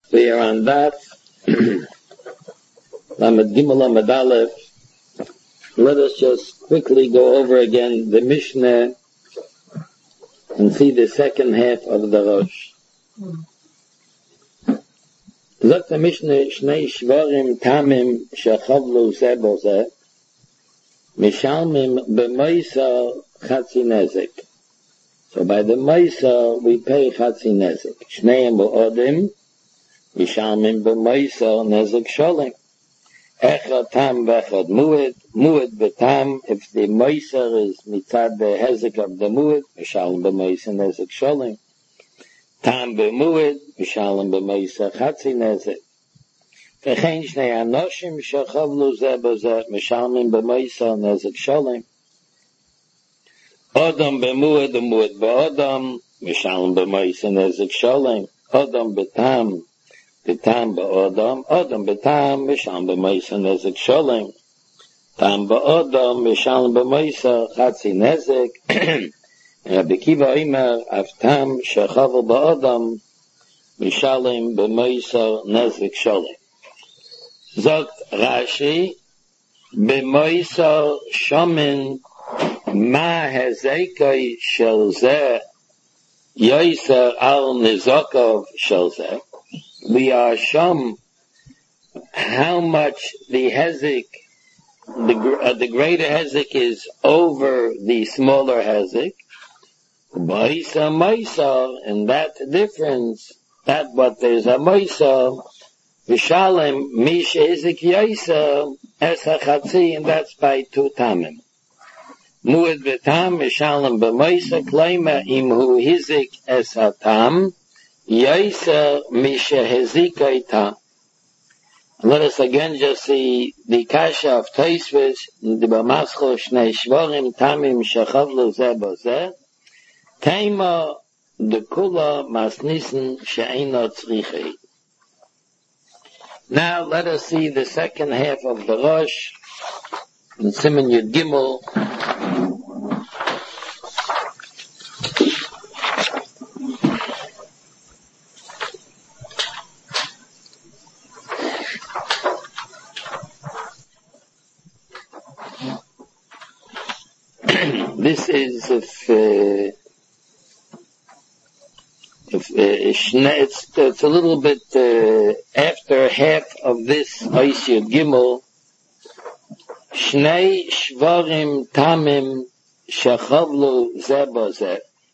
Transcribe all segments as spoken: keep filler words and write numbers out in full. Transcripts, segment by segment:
We are on that. Lamed Gimel Lamed Aleph. Let us just quickly go over again the Mishnah and see the second half of the Rosh. Sagt the Mishnah, Shnei Shvarim Tamim Shechavlu Zeh Bo Zeh Mishalmim B'Moisa Chatzi Nezek. So by the Moisa we pay Chatzi Nezek. Shneim B'Odim Mishalmim B'Moisa Nezek Sholem. Echad Tam V'Echad Mu'ed Mu'ed B'Tam. If the Moisa is mitzad the Hezek of the Mu'ed, Mishalmim B'Moisa Nezek Sholem. Tam B'Mu'ed Mishalmim B'Moisa Chatzi Nezek. V'chein Shnei Anoshim Shechavlu Zeh Bo Zeh Mishalmim B'Moisa Nezek Sholem. Odom B'Mu'ed Mu'ed B'Odom Mishalmim B'Moisa Nezek Sholem. Odom B'Tam B'Tam B'Odom Odom B'Tam Mishalmim B'Moisa Nezek Sholem. Tam B'Odom Mishalmim B'Moisa Chatzi Nezek. Rabbi Kiva Omer Avtam Shechavu Ba'odam Mishalem B'Moisa Nezek Sholem. Zogt Rashi B'Moisa Shomin Ma Hezekoi Shel Zeh Yoiser Al Nizokov Shel Zeh. We are shom how much the Hezek, the, uh, the greater Hezek is over the smaller Hezek. Moisa, Moisa, and that difference, that what there's a Moisa, Vishalem, Misha Hizik Yaisa, Es HaChatzi, and that's by two Tamim. Mu'ed B'Tam, Vishalem B'Moisa, Kleima, Imhu Hizik Es HaTam, Yaisa, Misha Hizik Tam. Let us again just see the Kasha of Tosfos, the B'Mascho, Shnei Shvarim, Tamim, Shechavlu Zeh Bo Zeh, Taima de Kula Masnisen She'ena Tzrichei. Now let us see the second half of the Rosh in Siman Yud Gimel. This is if uh, If, uh, it's, it's a little bit uh, after half of this Ois Yud Gimel. Shnei Shvarim Tamim Shechavlu Zeh Bo Zeh.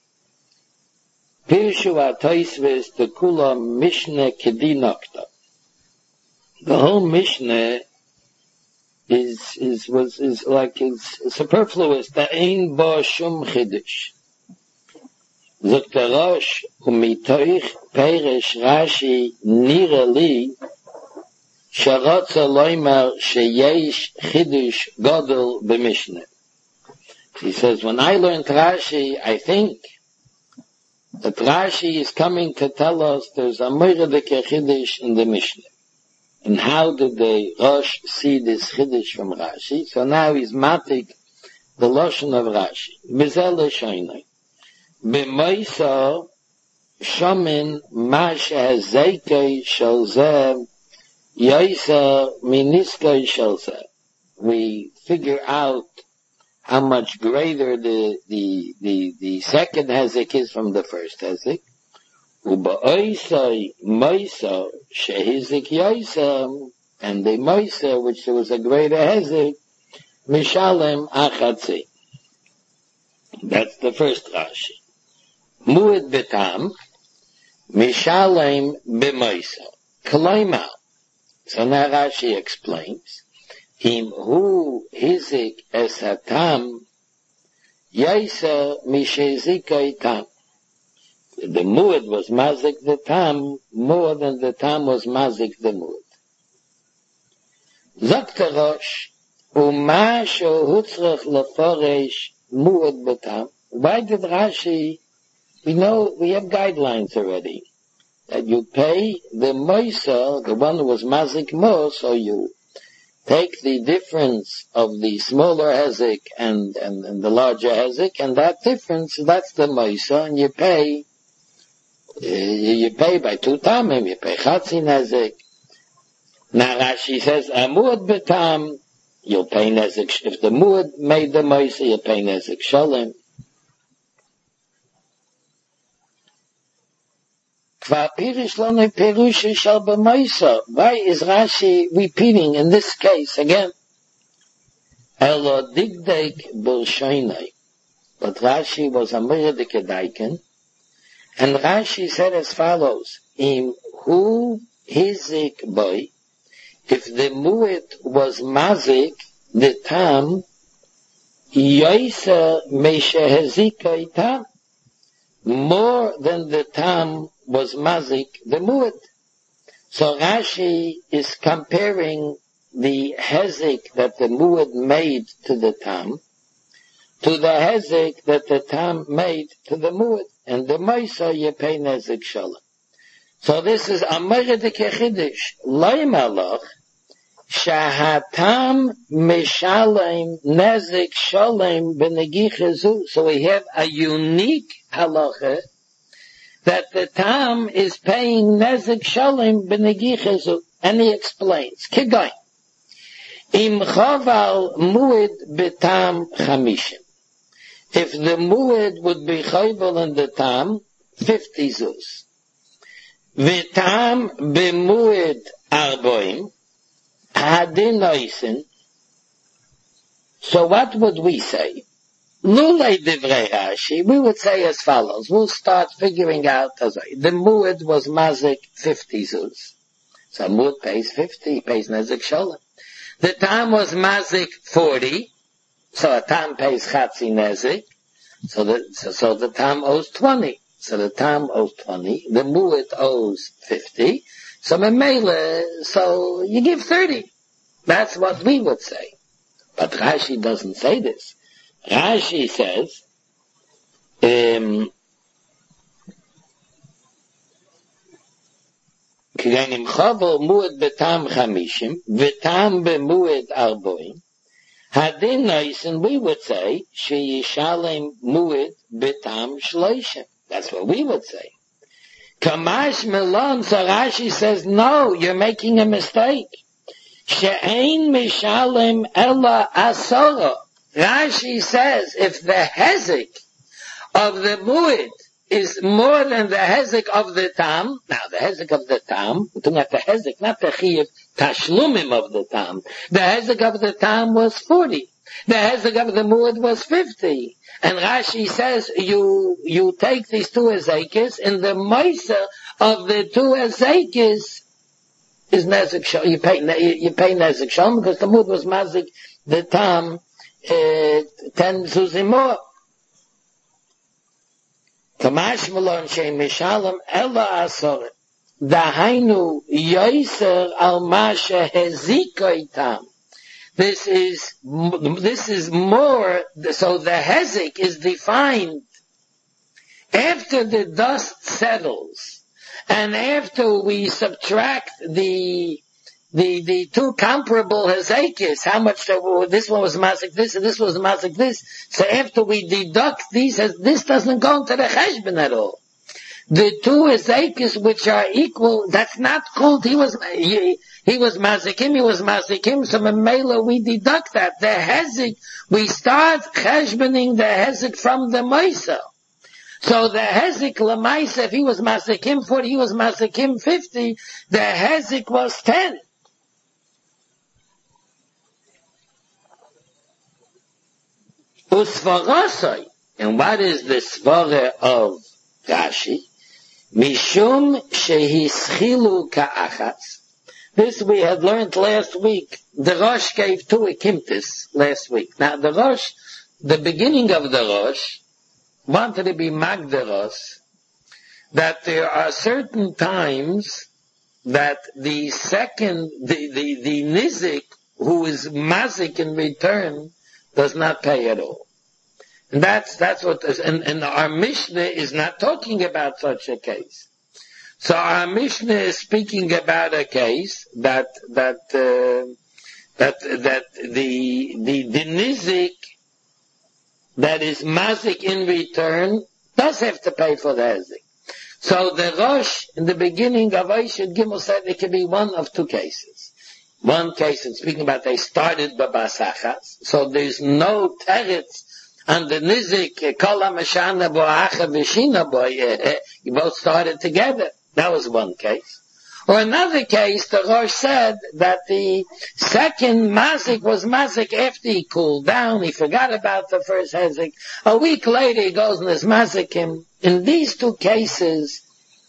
Pirshu HaTosfos the Kula Mishnah Kedinokta. The whole Mishnah is is was is like it's superfluous. There ain't bo shum chidush. Zogt der Rosh, umitoich Perish Rashi nira li sharotza loimer sheyesh chidush gadol b'mishnah. He says, when I learned Rashi, I think that Rashi is coming to tell us there's a moiradike chidush in the Mishnah. And how did the Rosh see this chidush from Rashi? So now he's matik the lashon of Rashi. B'zel l'shoinai. B'moisa shomin ma shehezekei shel zeh yoisa miniskei shel zeh. We figure out how much greater the the the the second hezek is from the first hezek. U'ba'oisai moisa shehizik yoisa, and the moisa, which was a greater hezek, mishalem achatzi. That's the first Rashi. Mu'ed B'Tam, Mishalem B'Moisa. Kalaima. So now Rashi explains, Im hu hizik es hatam, Yaisa mishezikai tam. The Mu'ed was mazik the tam more than the tam was mazik the Mu'ed. Zok Rosh, Uma shehutzrach leforesh Mu'ed B'Tam. Why did Rashi? We know, we have guidelines already, that you pay the Moisa, the one who was mazik mo, so you take the difference of the smaller hezek and, and, and the larger hezek, and that difference, that's the Moisa, and you pay Uh, you pay by two tamim, you pay chatzi nezik. Now Rashi says, a muad betam, you'll pay nezik, if the muad made the moisa, you pay nezik shalom. Why is Rashi repeating in this case again? Elo digdek b'lshoinai. But Rashi was a miradik daiken, and Rashi said as follows: Im hu hizik boy, if the mu'it was mazik, the tam yoisa meshehezika tam, more than the tam was mazik the mu'it. So Rashi is comparing the hezik that the mu'it made to the tam to the hezik that the tam made to the mu'it, and the moisa you pay nezik shalom. So this is Amar de Kechidish. Loi malach, shahatam mishalem nezik shalem b'negichezu. So we have a unique halacha that the tam is paying nezik shalem b'negichezu. And he explains. Kigoy. Im chaval mu'id betam chamishim. If the mu'id would be chayval in the tam, fifty zuz. V'tam b'mu'id arboim, hadin oisin. So what would we say? Lulei divrei Rashi, we would say as follows. We'll start figuring out, as the mu'id was mazik fifty zuz. So mu'id pays fifty, he pays nezik shalom. The tam was mazik forty, so a tam pays chatzi nezik, so the, so, so the tam owes twenty. So the tam owes twenty, the mu'it owes fifty, so memele, so you give thirty. That's what we would say. But Rashi doesn't say this. Rashi says, um, Kiganim chavel mu'it betam chamishim, v'tam bemu'it arboim, hadin noisen, we would say, she yishalem mu'it betam shloishim. That's what we would say. Kamash Milon, so Rashi says, no, you're making a mistake. She'ein mishalem ella asora. Rashi says, if the hezik of the mu'id is more than the hezik of the tam, now the hezik of the tam, we're talking about the hezik, not the chiyuv tashlumim of the tam. The hezik of the tam was forty. The hezik of the mu'id was fifty. And Rashi says, you, you take these two ezekis, and the moisa of the two ezekis is nezik shalom. You pay, you pay nezik shalom, because the mu'id was mazik, the tam, uh, ten zuzim more. Kamash malon shein mishalom ella asoret. Dahainu yoiser al masha hezikoi tam. This is, this is more, so the hezik is defined after the dust settles, and after we subtract the, the, the two comparable hezekis, how much, the, this one was mazik this, and this was mazik this, so after we deduct these, this doesn't go into the cheshbon at all. The two hezekis which are equal, that's not called, he was, he, he was mazikim, he was mazikim, so memela we deduct that. The hezik, we start cheshboning the hezik from the moisa. So the hezik lemaisa, if he was mazikim forty, he was mazikim fifty, the hezik was ten. Usvarasai, and what is the svara of Rashi? Mishum shehischilu ka'achas. This we had learned last week. The Rosh gave two ekimtis last week. Now the Rosh, the beginning of the Rosh, wanted to be magdaros, that there are certain times that the second, the, the, the nizik, who is mazik in return, does not pay at all. And that's, that's what, and, and our Mishnah is not talking about such a case. So our Mishnah is speaking about a case that, that, uh, that, that the, the, the nizik that is mazik in return does have to pay for the hezik. So the Rosh, in the beginning of Oishid Gimel, said it could be one of two cases. One case, it's speaking about they started Babasachas, so there's no teretz on the Nizik, Kol HaMashana Bo Acha V'Shina Bo, you both started together. That was one case. Or another case, the Rosh said that the second mazik was mazik after he cooled down. He forgot about the first hezek. A week later, he goes and there's mazikim. In these two cases,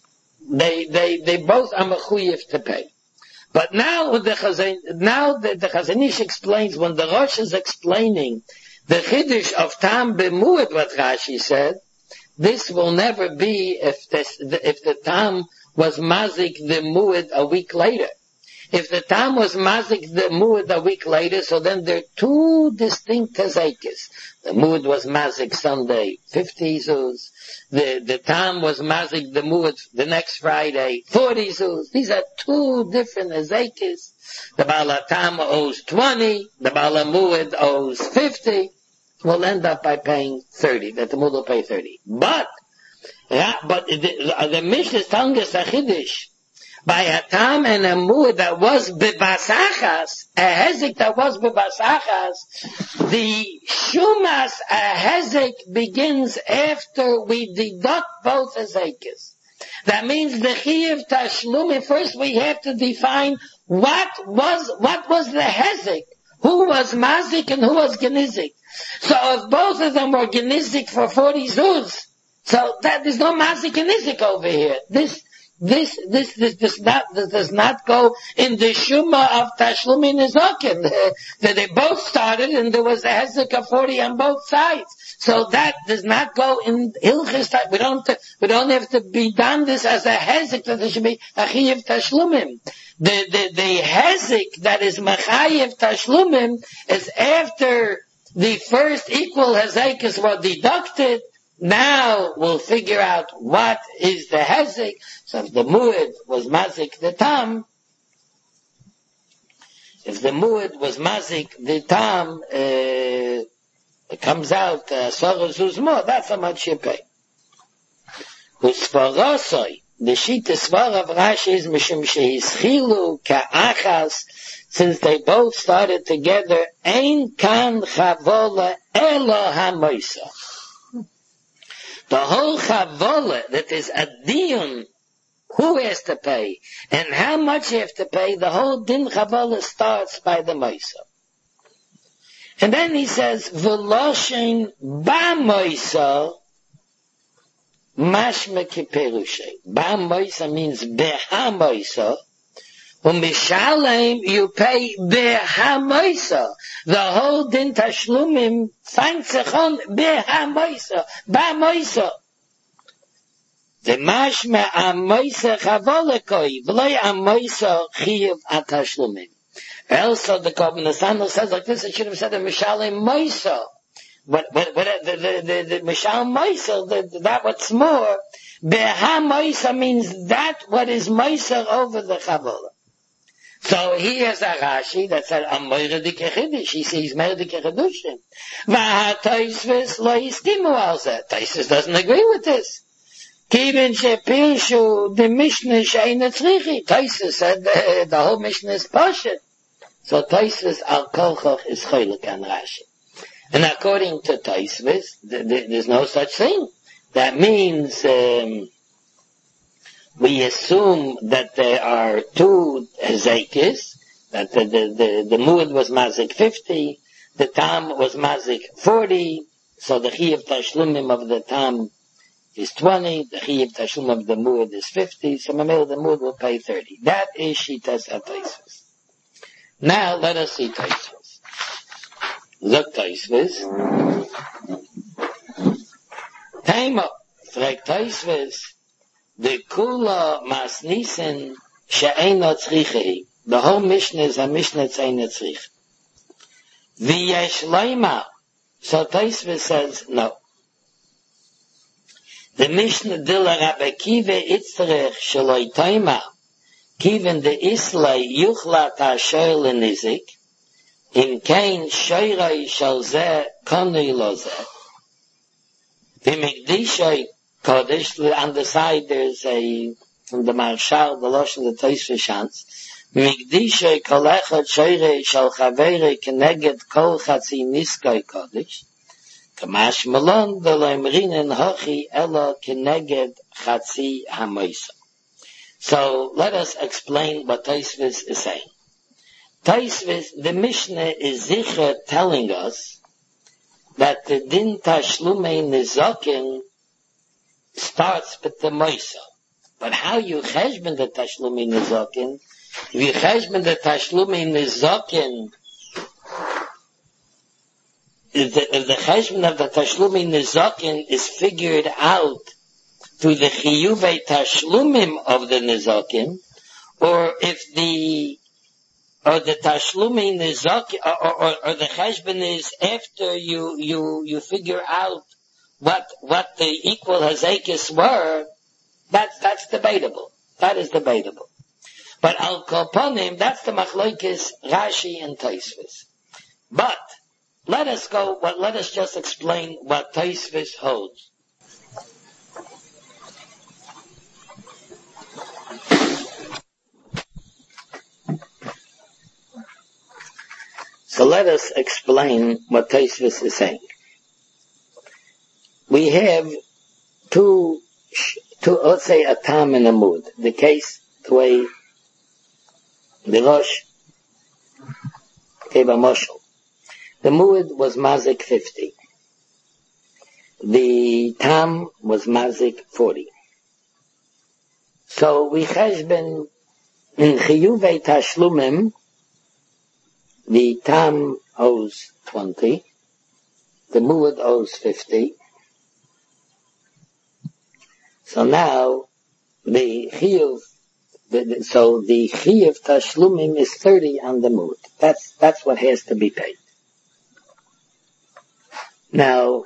they they they both are mechuyev to pay. But now the Chazan, now the, the Chazanish explains when the Rosh is explaining the chiddush of tam b'muad, what Rashi said, this will never be if this, if the tam was mazik the muad a week later. If the tam was mazik the muad a week later, so then there are two distinct tezekis. The muad was mazik Sunday, fifty zuz. The, the tam was mazik the muad the next Friday, forty zuz. These are two different tezekis. The Baal Tam owes twenty, the Baal Muad owes fifty. We'll end up by paying thirty, that the muad will pay thirty. But, yeah, but the, the Mishnah is telling us a chiddush. By a tam and a muad that was bebasachas, a hezek that was bebasachas, the shumas a hezek begins after we deduct both hezekes. That means the chiyuv tashlumi, first we have to define what was, what was the hezek, who was mazik and who was genizik. So if both of them were genizik for forty zuz, so that there's no mazik and nizik over here. This, this, this, this, does not, this does not go in the shuma of Tashlumi Nizokin. That they both started and there was a hezek of forty on both sides. So that does not go in Hilchis. We don't, we don't have to be done this as a hezek that there should be a chiyev Tashlumim. The, the, the hezek that is machayev Tashlumim is after the first equal hezekas were deducted. Now we'll figure out what is the hezek. So if the muad was mazik the tam, if the muad was mazik the tam, uh, it comes out sorah zuz more. That's how much you pay. Usfarosoi, the shita svar of Rashi is mishum shehischilu ka'achas. Since they both started together, ein kan chavola elo hamoisa. The whole chavola, that is a dion, who has to pay, and how much you have to pay, the whole din chavola starts by the moisa. And then he says, v'loshin ba moisa, mashma kiperushe. Ba moisa means beha moisa, Umishalem, you pay behamoisa. The whole din tashlumim finds sich on behamoisa, bamoisa. The mashma amoisa chavolekoi, v'loi amoisa chiyav atashlumin. Also, the Kovenasano says like this, it should have said the Mishalem moisa. But, but, but the, the, the, the Mishalem moisa, the, that what's more, behamoisa means that what is moisa over the chavola. So he has a Rashi that said, "Am moire dik chidush." He says, "Moire dik chidushim." Va Tosfos lo yistimu al zeh. Tosfos doesn't agree with this. Kiven shepirshu the Mishnah she'eina tzrichi. Tosfos said the, the whole Mishnah is pashut. So Tosfos al kolchoch is choylek on Rashi. And according to Tosfos, the, the, there's no such thing. That means. Um, We assume that there are two hezekis, that the, the, the, the muad was mazik fifty, the tam was mazik forty, so the chiyav tashlumim of the tam is twenty, the chiyav tashlum of the muad is fifty, so mamel the muad will pay thirty. That is shitas ha-Tosfos. Now let us see Tosfos. Look Tosfos. Taima, frag Tosfos. The kula masnisen she'eino tzrichi. The whole Mishnah is a Mishnah tzreina tzrich. V'yesh loima. So Tosfos says no. The Mishnah dila Rabbi Kiva itzrich sheloi toima. Kiven de islay yuchlat ha'shoyl l'nizik. Im kein shoyroi shel zeh konui lo zeh. V'mikdishoi Kodesh. On the side there's a, from the Marshal, the Lashon, the Tosfos Shantz, Migdishay kol echad shoyrei shel chaverei keneged kol chatzi niskay Kodesh, kamash malon v'lo imrinen hochi ela keneged chatzi hamoisa. So let us explain what Tosfos is saying. Tosfos, the Mishnah is sicher telling us that the din tashlumei nizokin starts with the moisa. But how you cheshbon the tashlumei nizokin? If you cheshbon the tashlumei nizokin, if the, if the cheshbon of the tashlumei nizokin is figured out through the chiyuvei tashlumim of the nizokin, or if the or the tashlumei nizokin, or, or, or the cheshbon is after you you you figure out what what the equal hazekis were, that's that's debatable. That is debatable. But al kolponim, that's the machlokes Rashi and Tosfos. But let us go. What? Let us just explain what Tosfos holds. So let us explain what Tosfos is saying. We have two, two, let's say a tam and a mud. The case, the way the Rosh gave a moshel. The mud was mazik fifty. The tam was mazik forty. So we cheshben in chiyuvei tashlumim, the tam owes twenty, the mud owes fifty. So now, the chiyuv, the, the, so the chiyuv tashlumim is thirty on the mud. That's, that's what has to be paid. Now,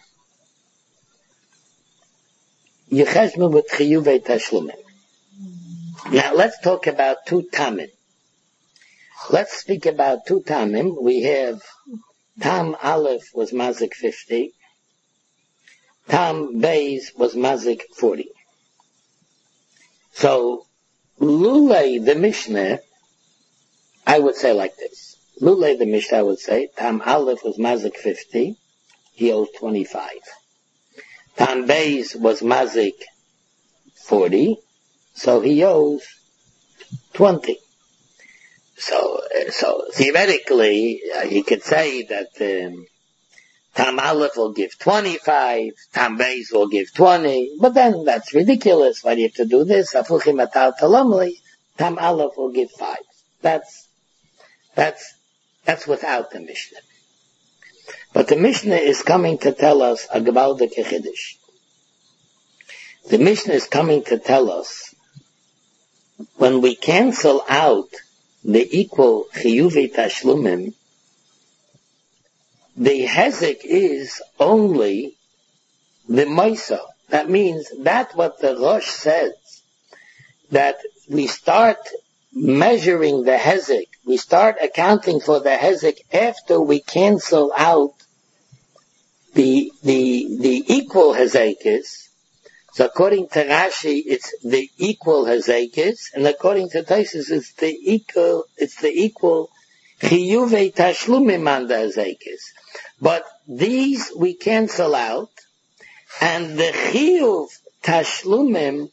you cheshbon with chiyuvei tashlumim. Now let's talk about two tamim. Let's speak about two tamim. We have tam aleph was mazik fifty. Tam beis was mazik forty. So, lulei the Mishnah, I would say like this. Lulei the Mishnah, I would say, tam aleph was mazik fifty, he owes twenty-five. Tam beis was mazik forty, so he owes twenty. So, so theoretically, uh, you could say that um, Tam Aleph will give twenty-five, Tam Beis will give twenty, but then that's ridiculous. Why do you have to do this? Afuchim atal talomli, Tam Aleph will give five. That's, that's, that's without the Mishnah. But the Mishnah is coming to tell us a Gebaldik Chiddush. The Mishnah is coming to tell us when we cancel out the equal chiyuvei tashlumim, the hezek is only the moisa. That means that what the Rosh says, that we start measuring the hezek, we start accounting for the hezek after we cancel out the the the equal hezekis. So according to Rashi, it's the equal hazekis, and according to Tosfos, it's the equal, it's the equal chiyuvei tashlumim on the hazekis. But these we cancel out, and the chiyuv tashlumim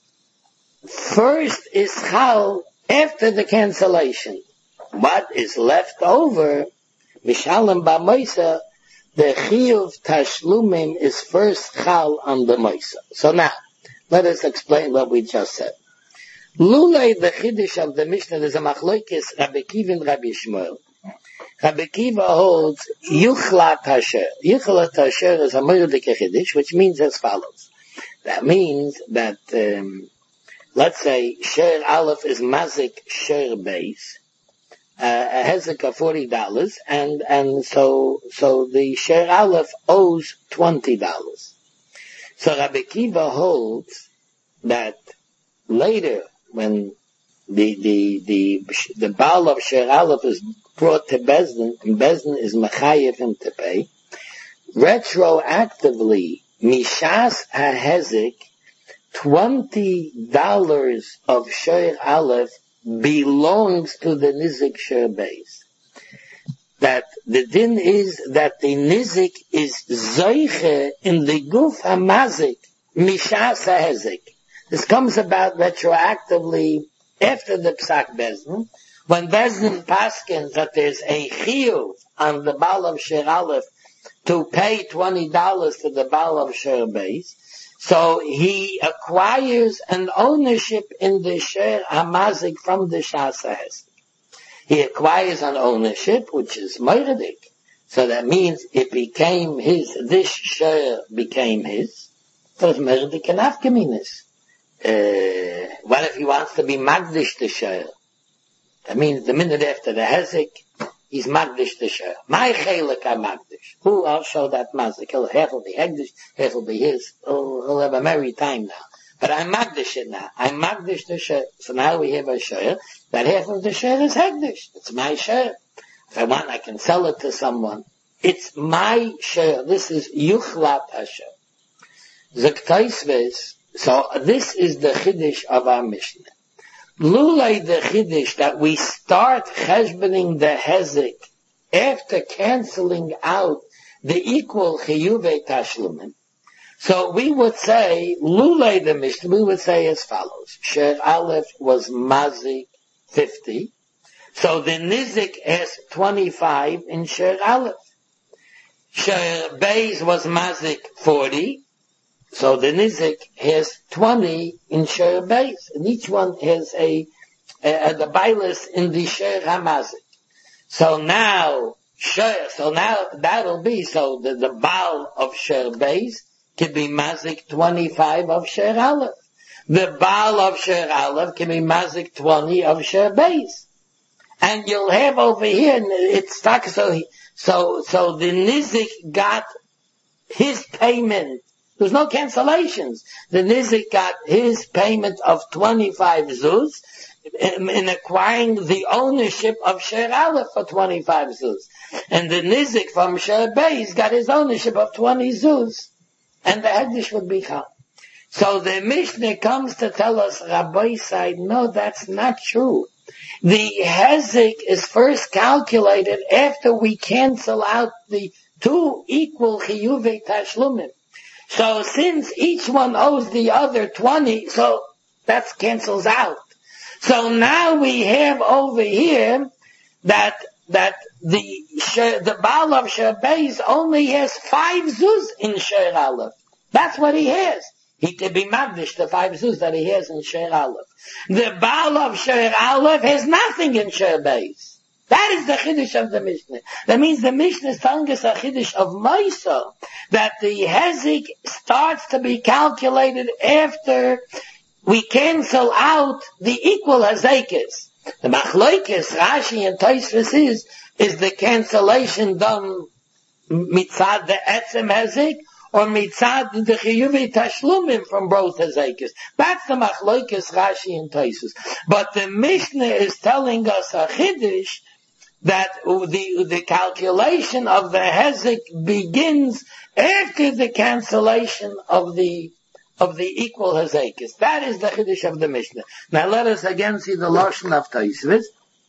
first is chal after the cancellation. What is left over, mishalem ba'moisa, the chiyuv tashlumim is first chal on the moisa. So now, let us explain what we just said. Lulei the chiddush of the Mishnah, there's a machlokes Rabbi Kiva and Rabbi Shmuel. Rabbi Kiva holds yuchlat hasher. Yuchlat hasher is a murdik chiddush, which means as follows. That means that, um, let's say, sher aleph is mazik sher beis, Uh, a hezek of forty dollars, and, and so, so the Sher Aleph owes twenty dollars. So Rabbi Kiva holds that later, when the, the, the, the Baal of Sher Aleph is brought to Bezdin, and Bezdin is Mechayev him to pay, retroactively, Mishas HaHezik, twenty dollars of Shir Aleph belongs to the Nizik Shir Beis. That the din is that the Nizik is Zoiche in the Guf HaMazik, Mishas HaHezik. This comes about retroactively after the Psak Bezdin, when Bezdin paskins that there's a chiyuv on the Baal of Shir Aleph to pay twenty dollars to the Baal of Shir Beis, so he acquires an ownership in the Shir HaMazik from the Shas HaHezik. He acquires an ownership, which is Moiradik. So that means it became his, this Shir became his. So it's Moiradik and Afkaminis. Uh, what if he wants to be Magdish the Shir? That means the minute after the Hezek, he's Magdish the Shir. My Chelik are Magdish. Who I'll show that Mazik. He'll, half will be Hegdish, half will be his. Oh, he'll have a merry time now. But I'm Magdish it now. I'm Magdish the Shir. So now we have a Shir. That half of the Shir is Hegdish. It's my Shir. If I want, I can sell it to someone. It's my Shir. This is Yuchlat HaShir. Zektaisves. So this is the Chiddush of our Mishnah. Lulay the Chiddush that we start cheshboning the Hezek after canceling out the equal Chiyuvei Tashlumin. So we would say, Lulay the Mishnah, we would say as follows. Shir Aleph was Mazik fifty. So the Nizik has twenty-five in Shir Aleph. Shir Beis was Mazik forty. So the Nizik has twenty in Shir Beis, and each one has a, a, a the Bailis in the Shir HaMazik. So now, Shir, so now that'll be, so the, the Baal of Shir Beis can be Mazik twenty-five of Shir Aleph. The Baal of Shir Aleph can be Mazik twenty of Shir Beis. And you'll have over here, it's stuck, so, so, so the Nizik got his payment. There's no cancellations. The Nizik got his payment of twenty-five zuz in, in acquiring the ownership of Shir Aleph for twenty-five zuz. And the Nizik from Shir Beis got his ownership of twenty zuz. And the Hegdish would be Chal. So the Mishnah comes to tell us, Rabbi side, no, that's not true. The Hezek is first calculated after we cancel out the two equal Chiyuvei Tashlumim. So since each one owes the other twenty, so that cancels out. So now we have over here that that the the Baal of Shir Beis only has five zuz in Shir Aleph. That's what he has. He could be magdish the five zuz that he has in Shir Aleph. The Baal of Shir Aleph has nothing in Shir Beis. That is the Chiddush of the Mishnah. That means the Mishnah is telling us a Chiddush of Maisa, that the Hezek starts to be calculated after we cancel out the equal Hezekis. The Machlokes, Rashi and Tosfos is, is the cancellation done mitzad the Etzem Hezek, or mitzad the Chiyuvei Tashlumim from both Hezekis. That's the Machlokes, Rashi and Tosfos. But the Mishnah is telling us a Chiddush that the, the calculation of the Hezek begins after the cancellation of the, of the equal Hezekis. That is the Chiddush of the Mishnah. Now let us again see the Lashon of Tosfos.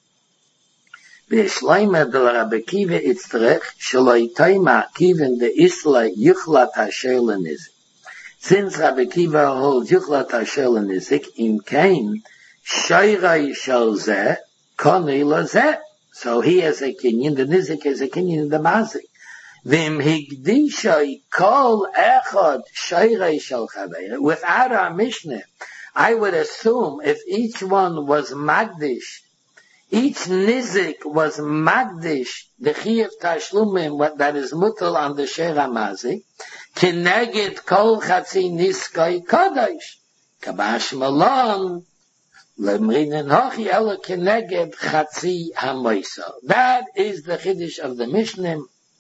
B'shleimer del Rabbi Kiva itzterech sheloi toima kiven de isla yuchlat hasher lenizik. Since Rabbi Kiva holds yuchlat hasher lenizik, im kain shayrai shel zeh koni lazeh. So he has a kinyan, the nizik has a kinyan in the mazik. Vim higdishai kol echad shayrai shel chaveir. Without our Mishnah, I would assume if each one was magdish, each nizik was magdish, the chiyuv tashlumim, what that is mutal on the shir hamazik, kineged kol chatzi niskai kodesh, kabash malon, lemrinen hochi ela kineged chatzi hamoisa. That is the chiddush of the Mishnah,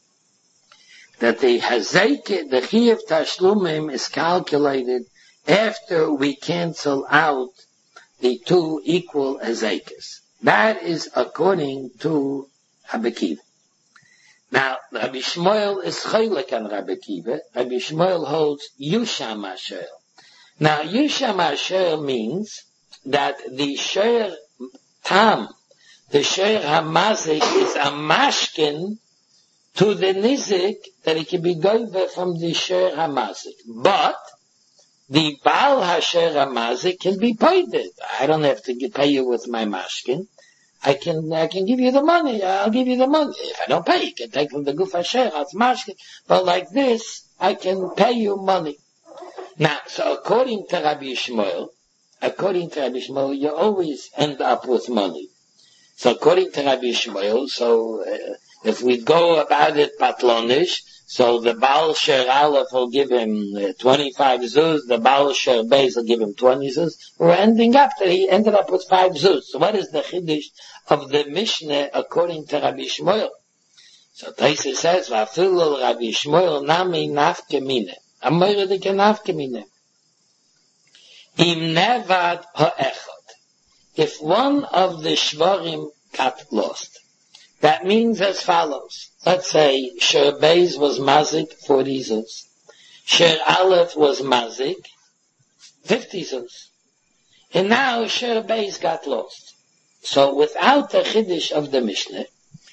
that the hazeke, the chiyuv tashlumim is calculated after we cancel out the two equal hazekes. That is according to Rabbi Kiva. Now, Rabbi Shmuel is chaylik on Rabbi Akiva. Rabbi Shmuel holds Yusham Asher. Now, Yusham Asher means that the Sher Tam, the Sher Hamazik is a mashkin to the Nizik that it can be goyve from the Sher Hamazik. But, the Baal HaSher Hamazik can be paid it. I don't have to pay you with my mashkin. I can, I can give you the money. I'll give you the money. If I don't pay, you can take from the Guf HaSher, as mashkin. But like this, I can pay you money. Now, so according to Rabbi Shmuel, according to Rabbi Shmuel, you always end up with money. So according to Rabbi Shmuel, so uh, if we go about it patlonish, so the Baal Sher Aleph will give him uh, twenty-five zuz, the Baal Sher Beis will give him twenty zuz. We're ending up that he ended up with five zuz. So what is the chiddush of the Mishnah according to Rabbi Shmuel? So Taisa says, "Va'afilu Rabbi Shmuel nami nafke mine." Amoyre de nafke mine. Im nevad ha'echad. If one of the shvarim got lost, that means as follows. Let's say Sher Beis was mazik forty zuz. Sher Aleph was mazik fifty zuz. And now Sher Beis got lost. So without the chiddush of the Mishnah,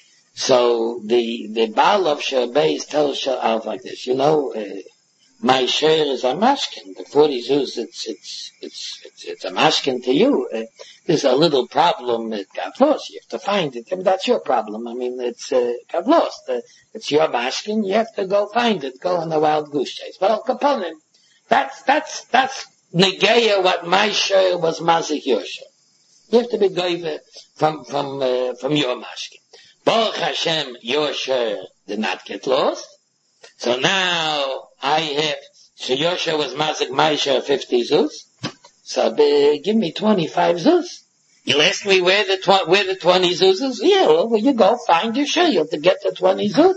so the the Baal of Sher Beis tells Sher Aleph like this, you know, uh, my share is a mashkin. The forty zuz, it's, it's, it's, it's, it's a mashkin to you. Uh, there's a little problem. It got lost. You have to find it. And that's your problem. I mean, it's, uh, got lost. Uh, it's your mashkin. You have to go find it. Go on a wild goose chase. But Al Kaponim, that's, that's, that's negeya what my share was mazik your share. You have to be goyve from, from, uh, from your mashkin. Baruch Hashem, your share did not get lost. So now I have, so Yosha was mazik my share fifty zuz. So uh, give me twenty-five zuz. You'll ask me where the tw- where the twenty zuz is? Yeah, well, well, you go find your share. You have to get the twenty zuz.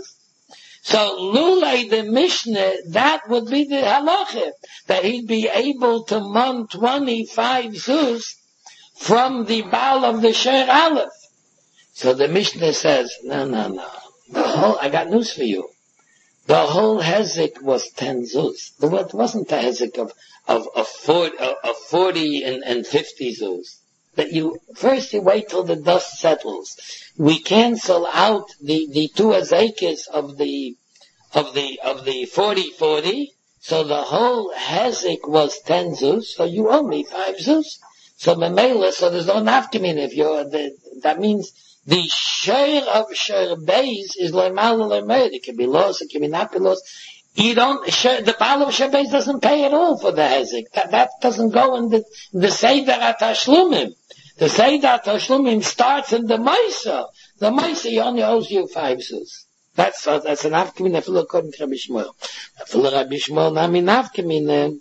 So Lulay the Mishnah, that would be the halacha, that he'd be able to mon twenty-five zuz from the Baal of the Sher Aleph. So the Mishnah says, no, no, no. The whole, I got news for you. The whole hezek was ten zuz. It wasn't a hezek of, of, of, forty, of forty and, and fifty zuz. But you, first you wait till the dust settles. We cancel out the, the two hezekes of the, of the, of the forty forty. So the whole hezek was ten zuz. So you owe me five zuz. So memela, so there's no nafkamin if you're, the, that means, the share of Sher Beis is le'mal le'med. It can be lost, it can be not be lost. You don't, share, the Baal of Sher Beis doesn't pay at all for the hezek. That, that doesn't go in the, the Seder HaTashlumim. The Seder HaTashlumim starts in the Maisa. The Maisa, he only owes you five zuz. That's, uh, that's an afkamin, I feel according to Rabbi Shmuel. I feel Rabbi Shmuel, nami nafkamin,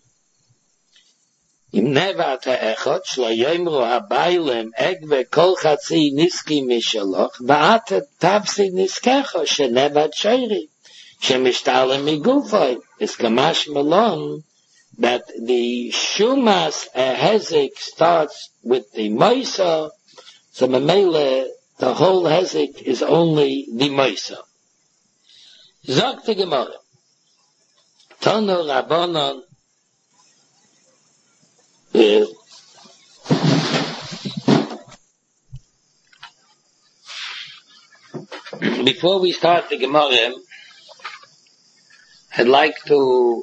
Im nevat ha'echot shlo yomru habaylim egve kol chatzi niski mishaloch va'at tavsi niskecho shenevat sheiri shemishtalem migufay. It's kamash malon that the shumas hezek starts with the moisa, so memele the whole hezek is only the moisa. Zog the Gemara. Tonu Rabbanon. Uh, before we start the Gemara, I'd like to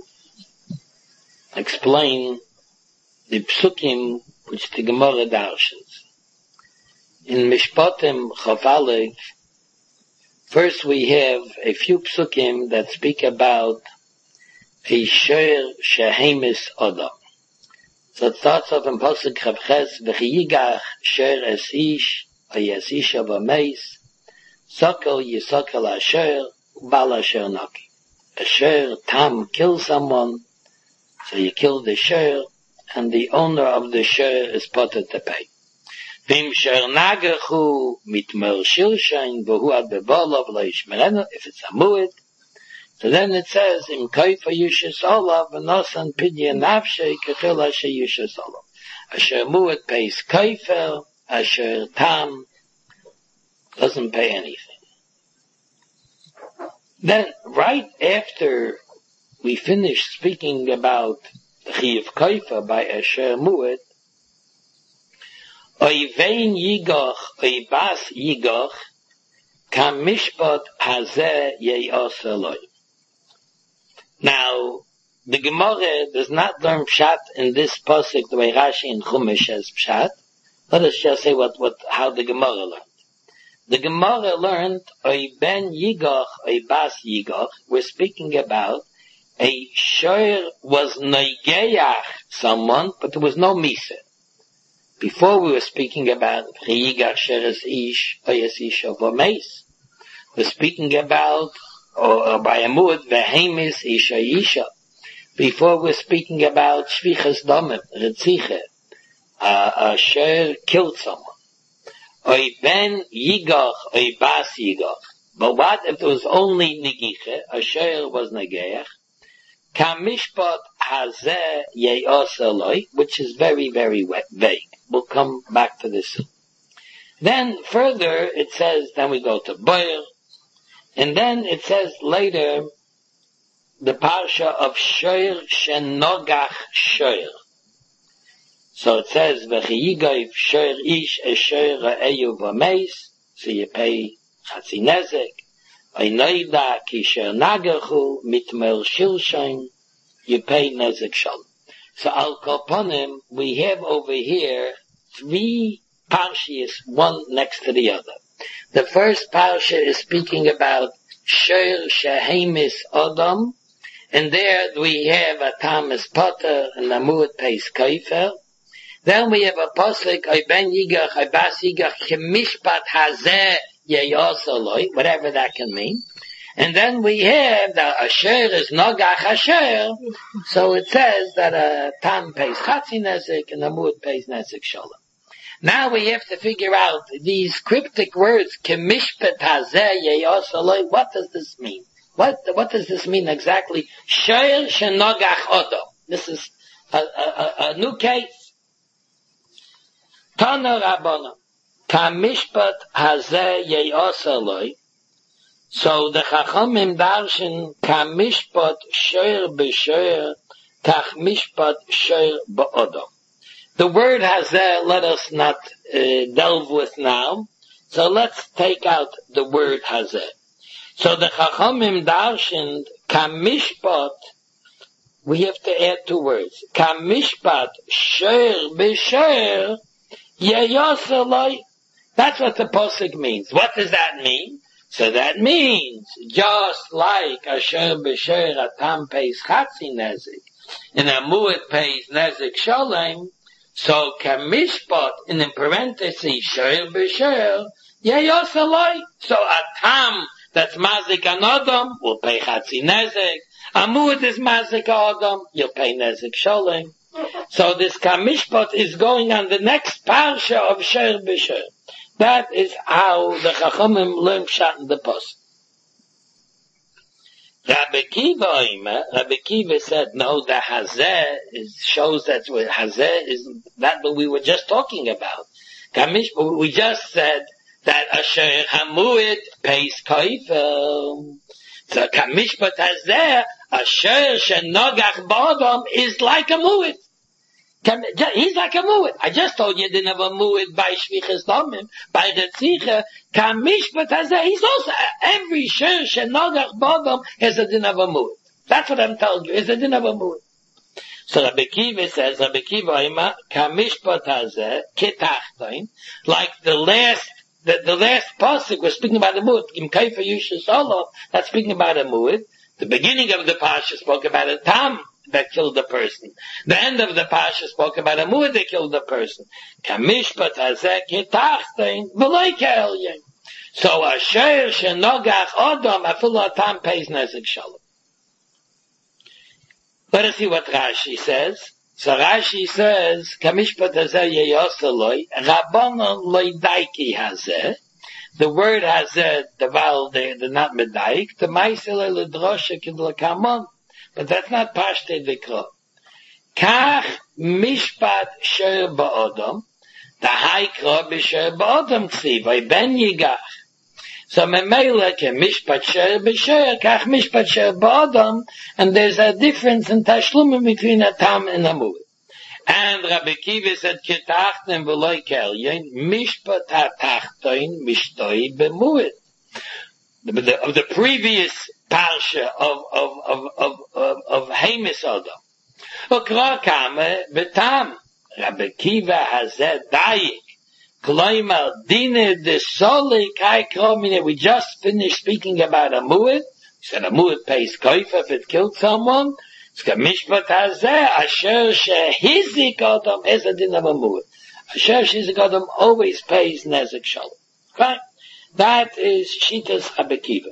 explain the psukim which the Gemara darshans. In Mishpatim Chafalek, first we have a few psukim that speak about a sher shehemis adam. So it starts off in Pasuk Chavches, V'chiyigach sher esish, ayesish avameis, Sokol yisokol asher, bal asher naki. A sher tam kills someone, so you kill the sher, and the owner of the sher is put to pay. Vim sher nagachu mitmer shilshain, v'hu ad bevolov leishmerenu, if it's a mu'id, so then it says, Im kaifa yushas olav, v'nosan pidya nafshe, kechil asher yushas olav. Asher mu'id pays kaifer, asher tam doesn't pay anything. Then, right after we finish speaking about Chiyuv Kaifa by Asher Mu'ed, Oy vein Yigach, Oy Bas Yigach, Kam Mishpat Hazeh Yeyos Eloi. Now, the Gemara does not learn Pshat in this pasuk the way Rashi and Chumash says Pshat. Let us just say what, what, how the Gemara learned. The Gemara learned, Oy ben Yigach, Oy Bas Yigach. We're speaking about a shoyer was noigeach someone, but there was no misa. Before we were speaking about Yigach sheres ish, oyes ish of omeis. We're speaking about, or by a mud, vehemis isha isha. Before we're speaking about shvichas domim, retziche, uh, a shoyer killed someone. Oy ben Yigach, Oy Bas Yigach. But what if there was only Negiche, a shoyer was Negeach? Kamishpat Hazeh Yeyos Eloi, which is very, very vague. We'll come back to this soon. Then further it says, then we go to Boyer, and then it says later, the parsha of Shoyer Shenogach Shoyer. So it says, V'chiyigav shoyer ish e shoyer ha'eyu v'meis, so you pay chatzi nezek. V'inoida ki shoyer nagachu mitmel shilshaim, you pay nezek shalom. So al koponim, we have over here three parshias, one next to the other. The first parsha is speaking about shoyer shehemis adam, and there we have a Thomas Potter and a Muad Peis Kaifer. Then we have a pasuk, Oy ben Yigach, Oy Bas Yigach, Kemishpat Hazeh Yeyos Eloi, whatever that can mean. And then we have the Asher is Nogach Asher, so it says that a Tam pays Chatzi Nezek and a Muad pays Nezek Shalom. Now we have to figure out these cryptic words, Kemishpat Hazeh Yeyos Eloi, what does this mean? What, what does this mean exactly? Shoyer Shenogach Odo. This is a, a, a, a new case. Tana Rabbana, Kamishpat Hazeh Yeyos Eloi. So the Chachamim darshan Kamishpat Shoyer B'Shoyer Kach Mishpat Shoyer B'Odom. The word Hazeh let us not uh, delve with now. So let's take out the word Hazeh. So the Chachamim darshan Kamishpat. We have to add two words. Kamishpat Shoyer B'Shoyer Yeyos Eloi. That's what the posuk means. What does that mean? So that means, just like Asher B'Shoyer Atam pays Chatzi Nezik, and a Muad pays Nezik Sholem, so Kamishpat, in the parentheses, Shoyer B'Shoyer, Yeyos Eloi. So Atam, that's Mazik Anodom, will pay Chatzi Nezik. A Muad is Mazik Anodom, you'll pay Nezik Sholem. So this Kamishpat is going on the next parsha of Shoyer B'Shoyer. That is how the Chachamim learn Pshat in the Post. Rabbi Kiva, Rabbi Kiva said, no, the Hazeh is, shows that Hazeh is that what we were just talking about. Kamishpat, we just said that Asher Hamuit pays Kaifel. So Kamishpat Hazeh, Asher Shenogach B'Odom is like a Muit. He's like a mu'id. I just told you didn't have a mu'id by shvichas domim, by the tzricha. Kamishpat hazeh. He's also every shir shenogach b'odom has a din of a mu'id. That's what I'm telling you. Is a din of a mu'id. So Rabbi Kiva says, Rabbi Kiva ima kamishpat hazeh ketachtain, like the last. The, the last pasuk was speaking about a mu'id. Im kaifa yushas olo. That's speaking about a mu'id. The beginning of the parsha spoke about a tam that killed the person. The end of the pasha spoke about a mu'ad that killed the person. Kamishpat hazeh ketachtein v'loi ke'elyen. So asher shenogach odom afilu atam pays nezek shalom. Let us see what Rashi says. So Rashi says, Kamishpat hazeh yeyos eloi, rabbanon loy daiki hazeh. The word hazeh, the vowel, the, the not medaik, the ma'isele ledroshe kidlakamon. But that's not Pashte Dikra. Kach mishpat shoyer ba'odom, the haikra b'shoyer ba'odom ksiv, oy ben yigach. So memela ke mishpat she'er b'she'er, kach mishpat she'er ba'adam, and there's a difference in tashlumim between a tam and a mu'ed. And Rabbi Kiva said, Ketachtem v'loi kelyen, mishpat ha-tachtoin mishtoi b'mu'ed. Of the, the previous parsha of, of, of, of, of, of Hamis Adam. Ukra kame b'tam. Rabbi Kiva hazeh dayik. Kloimar dine de soli kai kromine. We just finished speaking about a mu'ed. We said a mu'ed pays koifa if it killed someone. It's got mishpat hazeh, asher shehizik adam es a din of a mu'ed. Asher shehizik adam always pays nezek shalom. Right? That is Shitas Rabbi Kiva.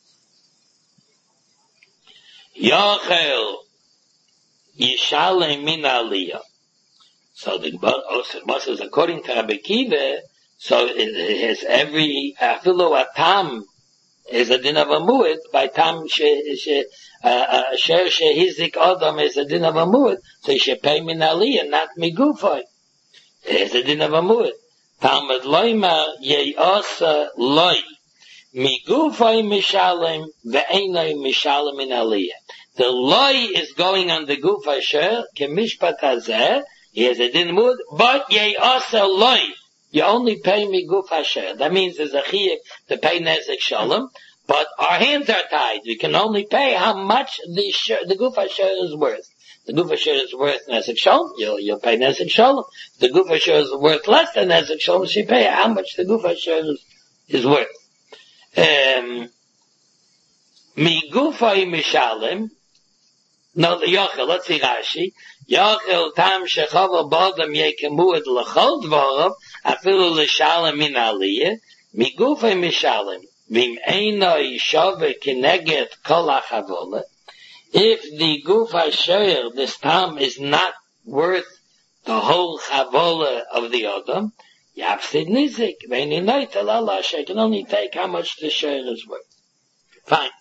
Yochel Yishalem min aliyah. So the Gemara says, according to Rabbi Kiva, so it has every afilu atam is a din of a mu'ed, by tam she she asher shehizik adam is a din of a mu'ed, so you should pay min aliyah, not migufay. It's a din of a mu'ed. Talmud loyma ye'asa loy migufay mishalem ve'enay mishalem in aliyah. The loy is going on the gufay sher kemishpat hazeh. He has a din mu'ed, but ye'asa loy. You only pay me gufay sher. That means there's a chiyuv to pay nezek shalom, but our hands are tied. We can only pay how much the sher, the gufay sher is worth. The gufa share is worth nezek shalom, you'll, you'll pay nezek shalom. The gufa share is worth less than nezek shalom, so you pay how much the gufa share is, is worth. Um, mi gufa mishalim, no, the Yochel, let's see Rashi. Yochel tam shechava b'adam yekemu'ed l'chol dvarav, afilu l'shalem min aliyah, mi gufa mishalim, v'im eino yishove kineged kol ha'chavolah. If the guf hasher, this tam, is not worth the whole chavola of the Adam, yafsid nizik, ve'ini noitel Allah, she can only take how much the share is worth. Fine.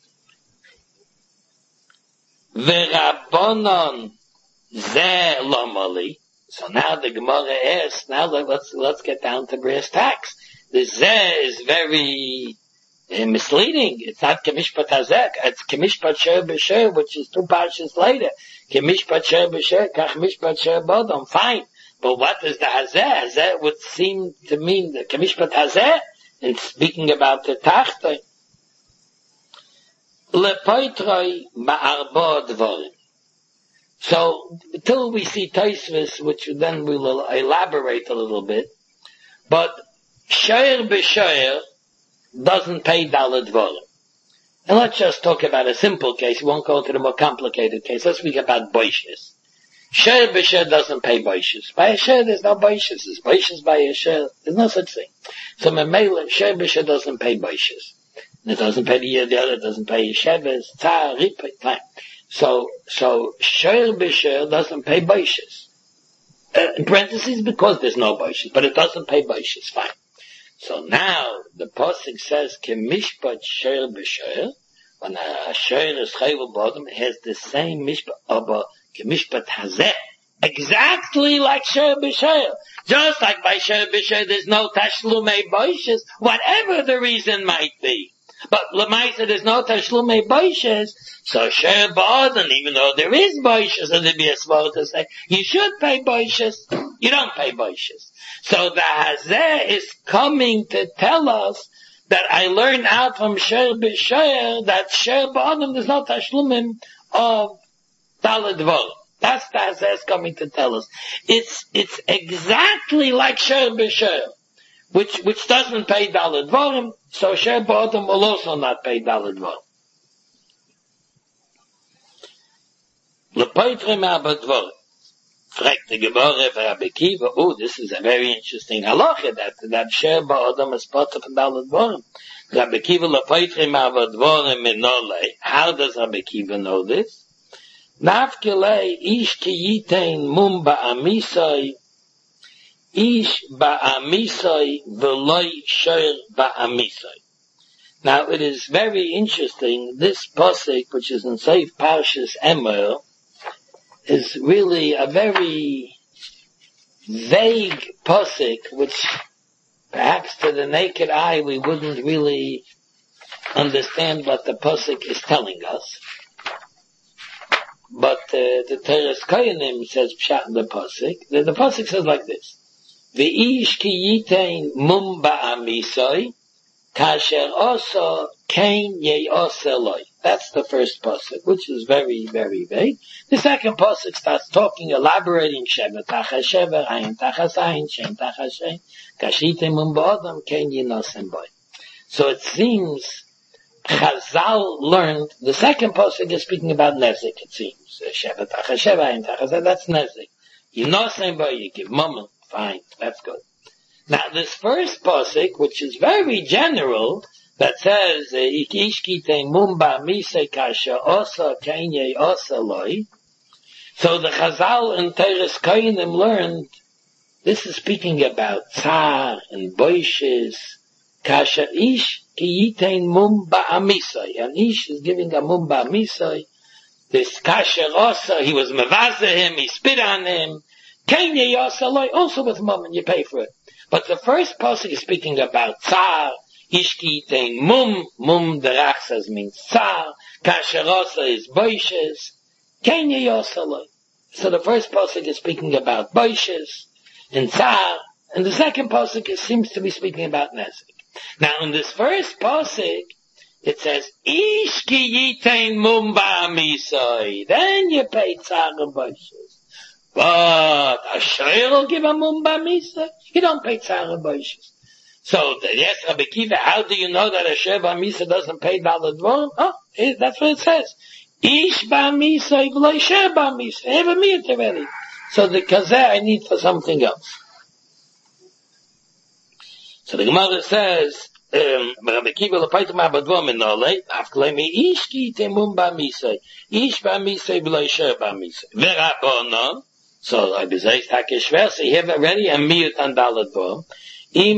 Ve'rabbonon ze lomali. So now the Gemara asks, now let's, let's get down to brass tacks. The ze is very Uh, misleading. It's not Kemishpat Hazek. It's Kemishpat Sher B'Sher, which is two parshas later. Kemishpat Sher B'Sher, Kach Mishpat Sher Bodom. Fine. But what is the Hazeh? Hazeh would seem to mean the Kemishpat Hazeh, and speaking about the Tachtoi. Lepoitroi Ma'arbo Dvorim. So, till we see Tosfos, which then we will elaborate a little bit, but Sher B'Sher doesn't pay daled dvorim. And let's just talk about a simple case. We won't go into the more complicated case. Let's speak about boishes. Sher b'sher doesn't pay boishes. By a sher, there's no boishes. There's boishes by a sher. There's no such thing. So memela, sher b'sher doesn't pay boishes. It doesn't pay the year, the other doesn't pay sheves, tzar, ripay, fine. So, so sher b'sher doesn't pay boishes. Uh, in parentheses, because there's no boishes, but it doesn't pay boishes, fine. So now, the Pasuk says, Kemishpat Sher B'Sher, when a Sher is Chayvel B'Adam, it has the same Mishpat, aber Kemishpat Hazeh, exactly like Sher B'Sher. Just like by Sher B'Sher, there's no Tashlumei Boishes, whatever the reason might be. But Lamaisa, there's no Tashlumei Boishes, so Sher B'Adam, even though there is Boishes, and there'd be a small to say, you should pay Boishes, you don't pay Boishes. So the Hazeh is coming to tell us that I learned out from Sher B'Sher that Sher B'Adam there's no Tashlumim of Daled Dvorim. That's the Hazeh is coming to tell us. It's, it's exactly like Sher B'Sher, which, which doesn't pay Daled Dvorim, so Sher B'Adam will also not pay Daled Dvorim. Lepoitre Ma'abad Dvorim. Fragt the Gemara for Rabbi Kiva, oh, this is a very interesting halacha, that, that Sher Ba'adam is part of Daled Dvorim. Rabbi Kiva lepoitre Ma'abad Dvorim minolei. How does Rabbi Kiva know this? Nafkelei ish ki yitein mum ba'amisai, ish ba'amisai v'loi sher ba'amisai. Now, it is very interesting, this pasuk, which is in Seif Parshas Emor, is really a very vague pasuk, which Perhaps to the naked eye we wouldn't really understand what the pasuk is telling us. But uh, the Teres Koyanim says pshat in the pasuk. The, the pasuk says like this: V'ish ki yitein mum ba'amisoi kasher oso kein ye'oseloi. That's the first pasuk, which is very, very vague. The second pasuk starts talking, elaborating shever tachas shever, ayin tachas ayin, shein tachas shein, kashite mum ba'odam kein ye'nosem boy. So it seems Chazal learned, the second pasuk is speaking about Nezik, it seems. Shever tachas shever, ayin tachas ayin, that's Nezik. Ye'nosem boy, you give mum, fine, that's good. Now this first pasuk, which is very general, that says, Ikishkite mumba mise kasha osa kenye osa loi. So the Chazal and Teres Koyanim learned, this is speaking about tsar and boishes, kasha ish ki yitein mumba amisai. And ish is giving a mumba amisai. This kasha osa, he was mevaze him, he spit on him. Kenye osa loi, also with mum, and you pay for it. But the first pasuk is speaking about tsar, Ishki tein mum, mum the rachsas means tsar, kasherosa is boishes, kenya yosaloi. So the first pasuk is speaking about boishes and tsar, and the second pasuk is, seems to be speaking about nezik. Now in this first pasuk, it says, Ishki yitein mum ba'amisoi, then you pay tsar and boishes. But Asher will give a mum ba'amisoi, you don't pay tsar and boishes. So, yes, Rabbi Kiva, how do you know that Asher Ba'amisa doesn't pay Daled Dvorim? Oh, it, that's what it says. Ish Ba'amisa, V'lo Asher Ba'amisa. I have a meat already. So the Kazeh I need for something else. So the Gemara says, um, Rabbi Kiva, L'paitu Ma'abad Dvorim in Nolei, Afklemi, Ish Ki Temum Ba'amisa, Ish Ba'amisa, V'lo Asher Ba'amisa. V'Rabbanon, so I bezayis Takeshver, so you have already a meat on Daled Dvorim. I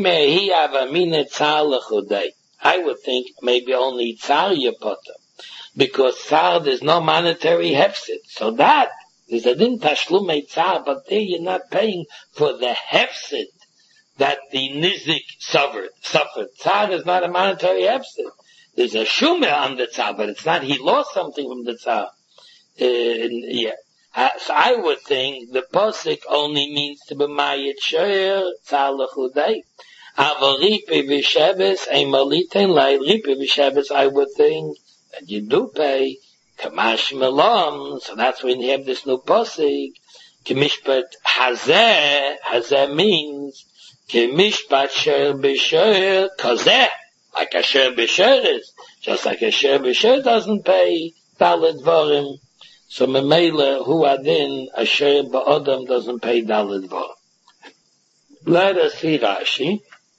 would think maybe only tzar you put them. Because tzar, there's no monetary hefsid. So that, there's a din tashlumei tzar, but there you're not paying for the hefsid that the nizik suffered. suffered. Tzar is not a monetary hefsid. There's a shumer on the tzar, but it's not, he lost something from the tzar. Uh, yeah. Uh, so I would think the posik only means to be mayit shoyer tzar lechudei. Aval ripe v'sheves emaliten lai ripe v'sheves. I would think that you do pay kamash melam. So that's when you have this new posik. Kemishpat hazeh. Hazeh means kemishpat sher b'sher kazeh. Like a sher b'sher is. Just like a sher b'sher doesn't pay Daled Dvorim. So Memela, who adin, Asher Ba'odam doesn't pay Daled Dvorim. Let us see Rashi.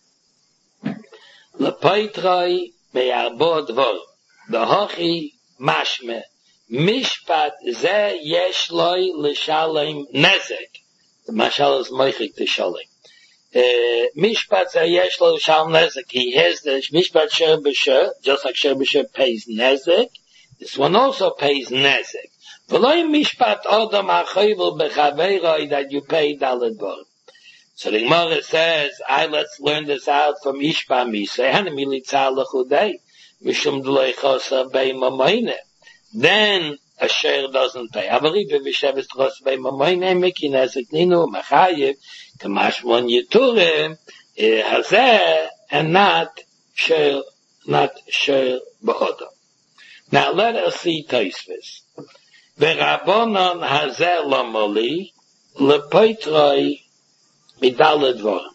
L'paitroi me'arbo dvorim. D'hochi mashme. Mishpat ze yesh loi l'shalem nezek. The mashal is moichik to shalem. Mishpat ze yesh loi l'shalem nezek. He has the Mishpat Sher B'Sher, just like Sher B'Sher pays nezek. This one also pays nezek. V'loi mishpat odom ha'choyvel b'chaveiroi that you pay Daled Dvorim. So the Gemara says, I let's learn this out from Ish Ba'amisei. Hanamili tzar lechudei. Mishum d'loi chosa bei mamoine. Then Asher doesn't pay. Avarive v'sheves chosa bei mamoine. Miki nezek ninu machayev. Kamash mon yiturem. Hazeh. And not Sher, not Sher ba'odom. Now let us see Tosfos. V'Rabbanon hazeh l'moli l'poitroi midaled dvorim.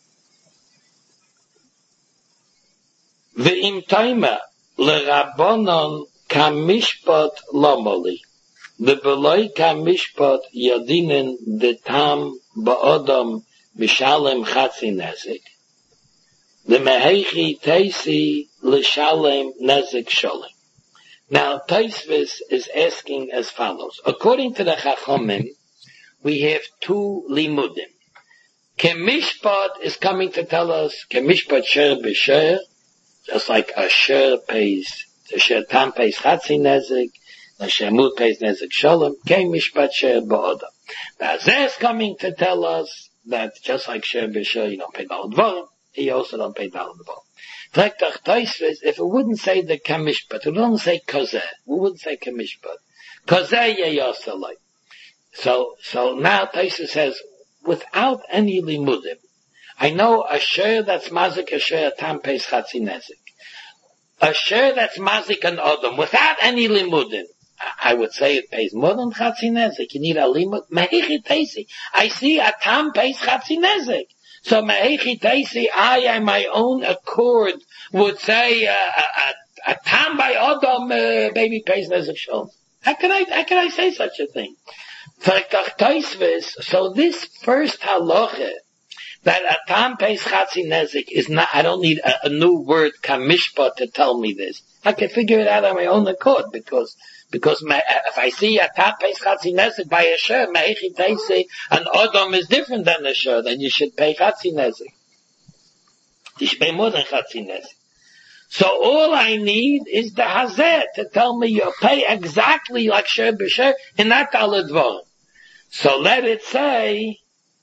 V'im taima l'Rabbanon kamishpat l'moli v'beloi kamishpat yadinen detam ba'odam mishalem chatzi nezik l'mehechi teisi l'shalem nezik sholem. Now, Tosfos is asking as follows. According to the Chachamim, we have two limudim. Kemishpat is coming to tell us, Kemishpat Sher B'Sher, just like Asher pays, Asher Tam pays Chatzi Nezek, Asher Mut pays Nezek Shalom, Kemishpat Sher Ba'odam. Now, Zeh is coming to tell us that just like Sher B'Sher, you don't pay Daled Dvorim. he also don't pay Daled Varim. If it wouldn't say the Kamishpat, it wouldn't say Kozeh, we wouldn't say Kamishpat. Kozeh Yeyosalai. So, so now Taisa says, without any limudim, I know a share that's mazik, a share tam peis chatzi nezik. A share that's mazik and odom, without any limudim, I would say it pays more than chatzi nezik. You need a limud. Mehechi Taisi. I see a tam peis chatzi nezik. So mehechi Taisi, I, on my own accord, would say uh, a, a, a tam by odom uh, baby pays nezik shom. How can I? How can I say such a thing? So this first halacha that a tam pays chatzi nezik is not. I don't need a, a new word kamishpat to tell me this. I can figure it out on my own accord because because my, if I see a tam pays chatzi nezik by a shur, mehechi Taisi, an odom is different than a shur. Then you should pay chatzi nezik. You should pay more than chatzi nezik. So all I need is the hazeh to tell me you pay exactly like shur b'shur and not Daled Varim. So let it say,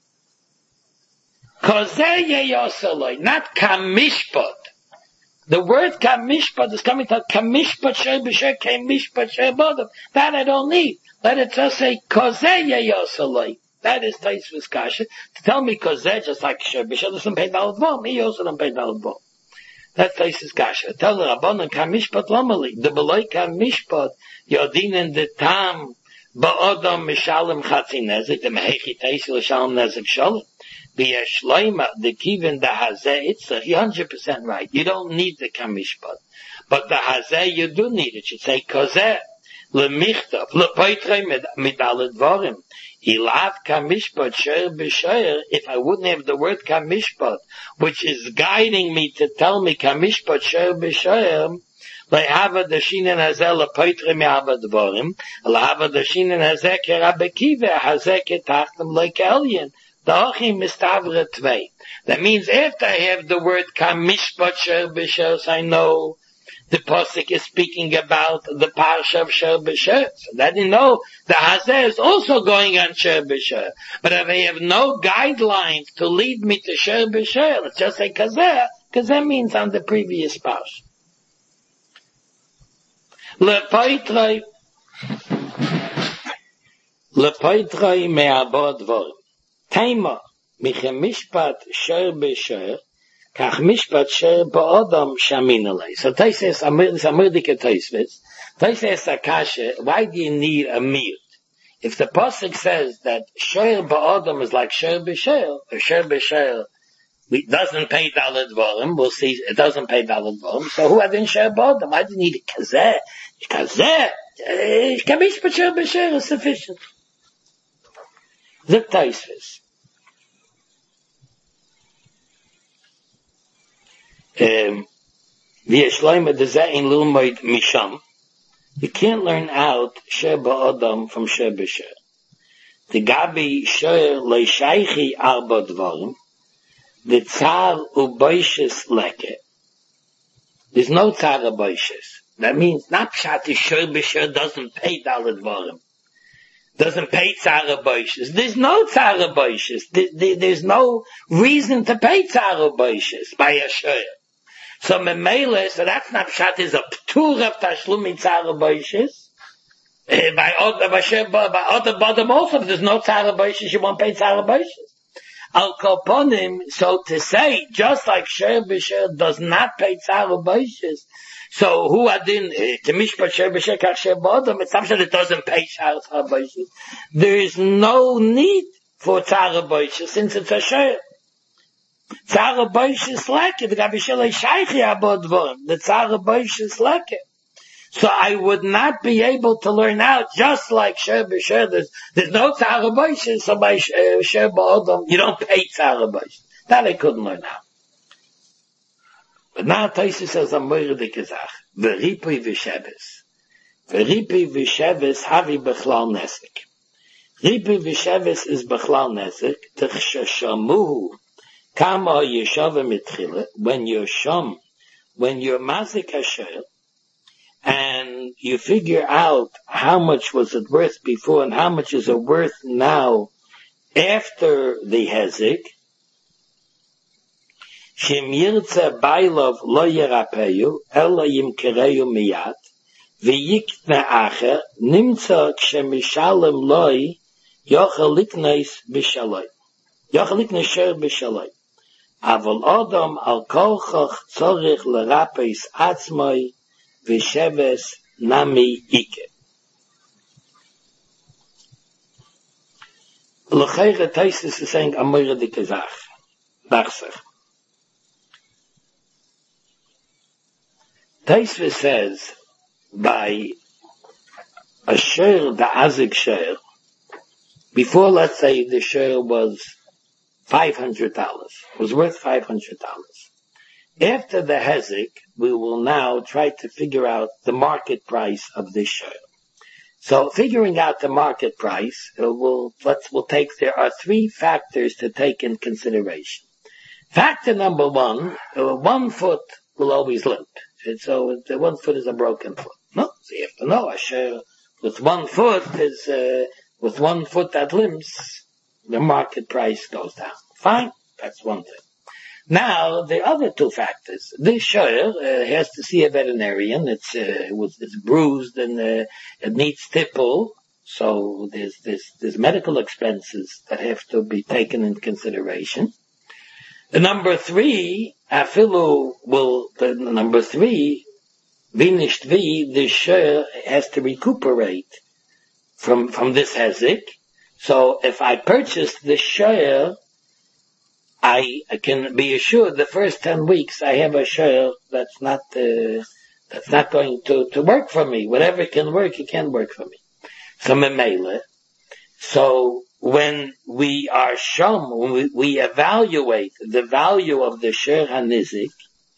Kozeh Yeyosaloi, not Kamishpat. The word Kamishpat is coming to Kamishpat shur b'shur, Kamishpat shur b'odom. That I don't need. Let it just say Kozeh Yeyosaloi. That is Taisva's kasha. To tell me Kozeh just like shur b'shur doesn't pay Daled Varim. He also doesn't pay Daled Varim. That's Taisva's kasha. Tell the Rabbanan Kamishpat Lomali. The Beloi Kamishpat, Yodin and the Tam, Ba'odom Mishalem Chatzi Nezik, the Mehechi Taisi L'Shalem Nezik Shalom. B'yashloima, the Kivin, the Hazeh, it's a one hundred percent right. You don't need the Kamishpat. But the Hazeh, you do need it. It should say Kozeh, L'michtav, L'poitrei Midaled Varim. Ilav Kamishpat Shur B'Shur, if I wouldn't have the word Kamishpat, which is guiding me to tell me Kamishpat Shur B'Shur, Le'hava Dashinen Hazeh L'poitrei Me'avad Varim, Le'hava Dashinen Hazeh K'Rabbi Kiva, Hazeh K'Tachtem Le'Kelyin. That means after I have the word Kamishpat Shur B'Shur, I know the Pasuk is speaking about the Parsha of Shur B'Shur. So that you know the Hazeh is also going on Shur B'Shur. But if I have no guidelines to lead me to Shur B'Shur, let's just say Kazeh, Kazeh means on the previous Parsha. Le'poitrei Le'poitrei me'abod vorim. Taima, michem mishpat shur b'shur, kach mishpat shur ba'odam shaminalei. So Taisves, this Amurdike Taisves, Taisves Akasha, why do you need a miyut? If the Pasuk says that shur ba'odam is like shur b'shur, or shur b'shur doesn't pay Daled Varim, we'll see, it doesn't pay Daled Varim, so who had in shur ba'odam? I didn't need a kazeh. Kazeh, kach mishpat shur b'shur is sufficient. The Taisves. Um, you can't learn out Shur Ba'odam from Shur B'Shur. The Gabi Shur Le'Shaychi Arba Dvarim, the Tzar U'Boishes Leke. There's no Tzar U'Boishes. That means not Pshat Shur B'Shur doesn't pay Daled Varim. Doesn't pay Tzara Boishes. There's no Tzara Boishes. There, there's no reason to pay Tzara Boishes by a shur. So Memele, so that's not Pshat, is a P'tur of Tashlumi Tzara Boishes. Uh, by other, by other bottom also, if there's no Tzara Boishes, you won't pay Tzara Boishes. Al Koponim, so to say, just like Shur B'Shur does not pay Tzara Boishes, so who adin to mishpat shur b'shur kach shur ba'odam? It's something that doesn't pay tzara boishes. There is no need for tzara boishes since it's a shur. Tzara boishes like it. The Gabi Shalei Shaychi abod vorim. The tzara boishes like it. So I would not be able to learn out just like shur b'shur. There's there's no tzara boishes. So by uh, shur ba'odam you don't pay tzara boishes. That I couldn't learn out. But now Taisa says a moirdik izach. V'ripui v'sheves. V'ripui v'sheves havi b'chlal nesek. Ripui v'sheves is b'chlal nesek. T'chshashamuhu kama yeshava mitchila. When you're sham, when you're mazik asher, and you figure out how much was it worth before and how much is it worth now after the hezek, Shem yirtze bailov lo yerapeyu, elo yimkereyu miyad, v'yikne acher, nimtza kshemishalem loi, yochel likneis b'shaloi. Yochel likneis sher b'shaloi. Avol odom al kolchoch tzorich lerapeis atzmoi, v'sheves nami ike. L'chayre Taisus is saying a moire dike zach. Dachsach. Taisus says, by a share, the azik share, before, let's say, the share was five hundred dollars, was worth five hundred dollars. After the hezek, we will now try to figure out the market price of this share. So, figuring out the market price, uh, we'll, let's, we'll take, there are three factors to take in consideration. Factor number one, uh, one foot will always limp. And so, the one foot is a broken foot. No, so you have to know, a share with one foot is, uh, with one foot that limps, the market price goes down. Fine, that's one thing. Now, the other two factors. This share uh, has to see a veterinarian. It's, uh, it was, it's bruised and uh, it needs tipple. So there's, there's, there's medical expenses that have to be taken into consideration. The number three, afilu will, the number three, vinished v, the share has to recuperate from, from this hezek. So if I purchase the share, I, I can be assured the first ten weeks I have a share that's not, uh, that's not going to, to work for me. Whatever can work, it can work for me. So memele. So when we are shown, when we, we evaluate the value of the share hanizik,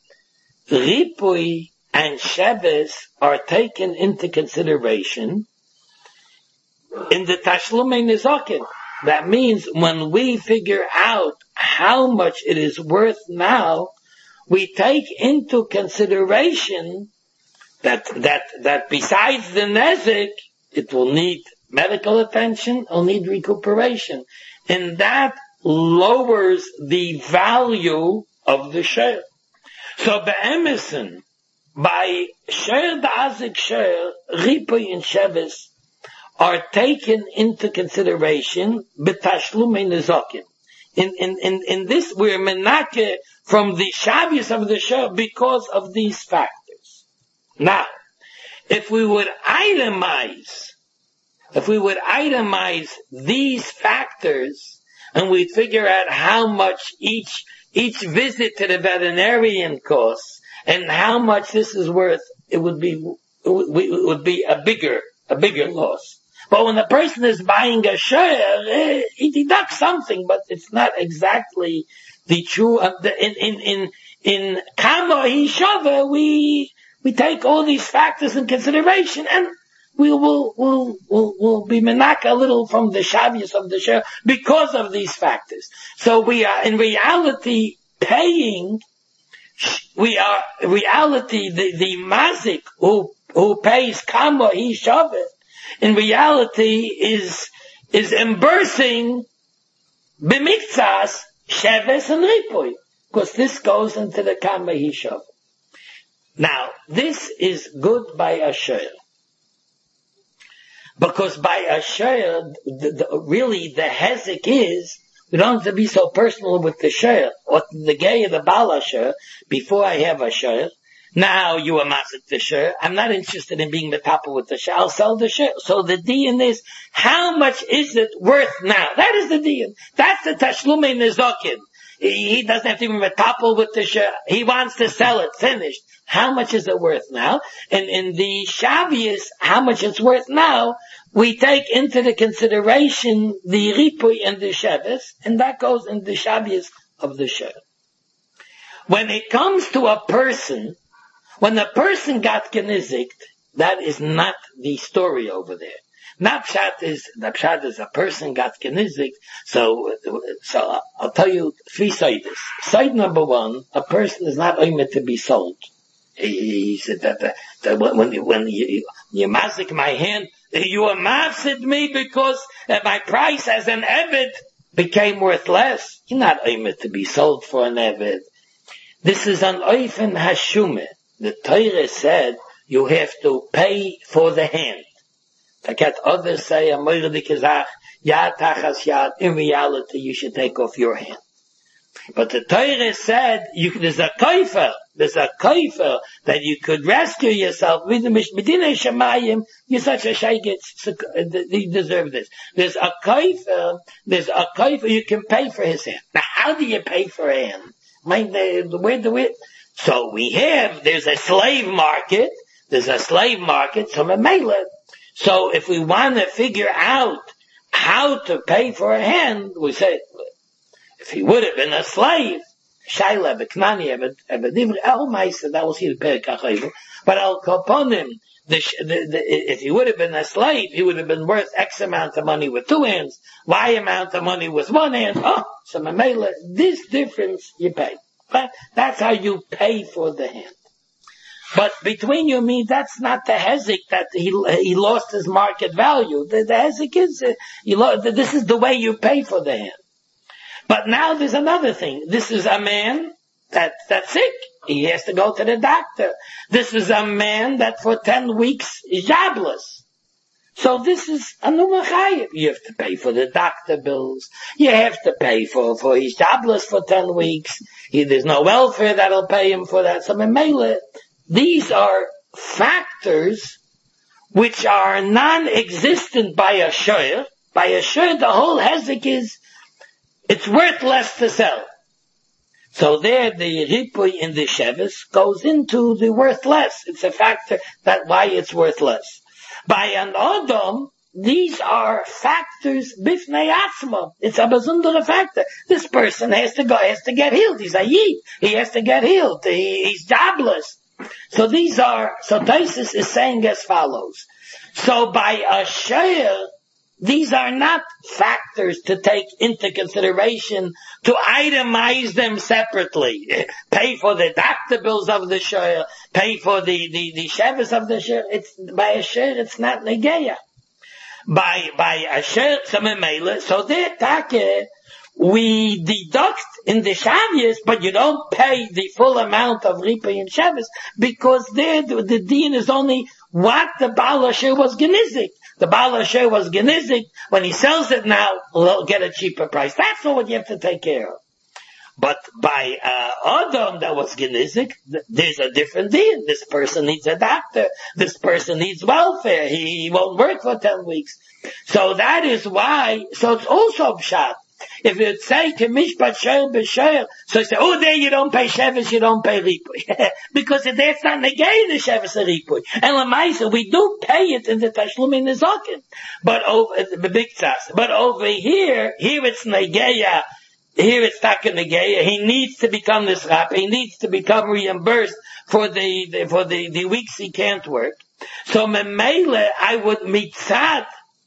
ripui and sheves are taken into consideration in the tashlumei nizokin. That means when we figure out how much it is worth now, we take into consideration that, that, that besides the nezek, it will need medical attention, it'll need recuperation. And that lowers the value of the share. So be'emerson, by share the azik share, ripui and sheves, are taken into consideration b'tashlumei nezokim. In, in, in, in this, we're menake from the shavius of the share because of these factors. Now, if we would itemize, if we would itemize these factors, and we'd figure out how much each, each visit to the veterinarian costs, and how much this is worth, it would be, it would, it would be a bigger, a bigger loss. But when a person is buying a share, eh, he deducts something, but it's not exactly the true, uh, the, in, in, in, in Kama Hishava, we, we take all these factors in consideration, and we will, will, will, will be menaka a little from the shavius of the share because of these factors. So we are, in reality, paying, we are, in reality, the, the mazik who, who pays Kama Hishava, in reality is, is embracing b'miktsas, sheves and ripui. Because this goes into the kama hishav. Now, this is good by a share. Because by a share, the, the, really the hezek is, we don't have to be so personal with the share. Or the gay of the bala share, before I have a share, now you are mazik the share. I'm not interested in being the topper with the share. I'll sell the share. So the diyan is, how much is it worth now? That is the diyan. That's the tashlumei nezokin. He doesn't have to be a topper with the share. He wants to sell it, finished. How much is it worth now? And in the shavius, how much it's worth now, we take into the consideration the ripui and the sheves, and that goes in the shavius of the share. When it comes to a person, when a person got genizikt, that is not the story over there. Napshat is, Napshat is a person got genizikt, so, so I'll tell you three sides. Side number one, a person is not oimed to be sold. He, he said that, that, that when, you, when you, you mazik my hand, you amafsid me because uh, my price as an eved became worth less. You're not oimed to be sold for an eved. This is an oifen hashume. The Torah said you have to pay for the hand. Taket others say a moirdik izach yad tachas yad. In reality, you should take off your hand. But the Torah said you, there's a koifer, there's a koifer that you could rescue yourself with the Medina Shemayim. You're such a shayget, you deserve this. There's a koifer, there's a koifer, you can pay for his hand. Now, how do you pay for a hand? Mind the, the where the where? So we have, there's a slave market, there's a slave market, so a So if we want to figure out how to pay for a hand, we say, if he would have been a slave, Shaila, Beknani, Ebedivri, El Maisa, that was here, but Al Koponim, the, the, the, if he would have been a slave, he would have been worth X amount of money with two hands, Y amount of money with one hand. Oh, so Mamela, this difference you pay. But that's how you pay for the hand. But between you and me, that's not the hezek that he he lost his market value. The, the hezek is, uh, you lo- this is the way you pay for the hand. But now there's another thing. This is a man that, that's sick. He has to go to the doctor. This is a man that for ten weeks is jobless. So this is a numachayim. You have to pay for the doctor bills. You have to pay for, for he's jobless for ten weeks. He, there's no welfare that'll pay him for that. So Memele, these are factors which are non-existent by a shayr. By a shayr, the whole hezek is, it's worth less to sell. So there, the ripui in the shevis goes into the worth less. It's a factor that why it's worth less. By an Odom, these are factors bifnei atzma. It's a bezundere factor. This person has to go, has to get healed. He's a yid. He has to get healed. He, he's jobless. So these are, so Taisus is saying as follows. So by a shayr, these are not factors to take into consideration, to itemize them separately. Pay for the doctor bills of the shayr, pay for the, the, the shevis of the shayr. It's, by a shayr, it's not negeya. By, by a shayr, so there, take, we deduct in the shavius, but you don't pay the full amount of ripui and shavis, because there, the, the din is only what the Baal Asher was genizik. The Baal Asher was genizik. When he sells it now, he'll get a cheaper price. That's all what you have to take care of. But by uh, Adam that was genizik, th- there's a different deal. This person needs a doctor. This person needs welfare. He, he won't work for ten weeks. So that is why, so it's also pshat. If you say Kemishpat Sheil B'Sheil, so you say, oh, there you don't pay Shevis, you don't pay Ripui. Because that's not negay the Shevis and Ripui. And Lamaisa, we do pay it in the Tashlum in the Zokin. But over, the big tzas. But over here, here it's negeya, here it's taka negeya. He needs to become this rabbi. He needs to become reimbursed for the, the for the, the weeks he can't work. So Memele, I would mitzad,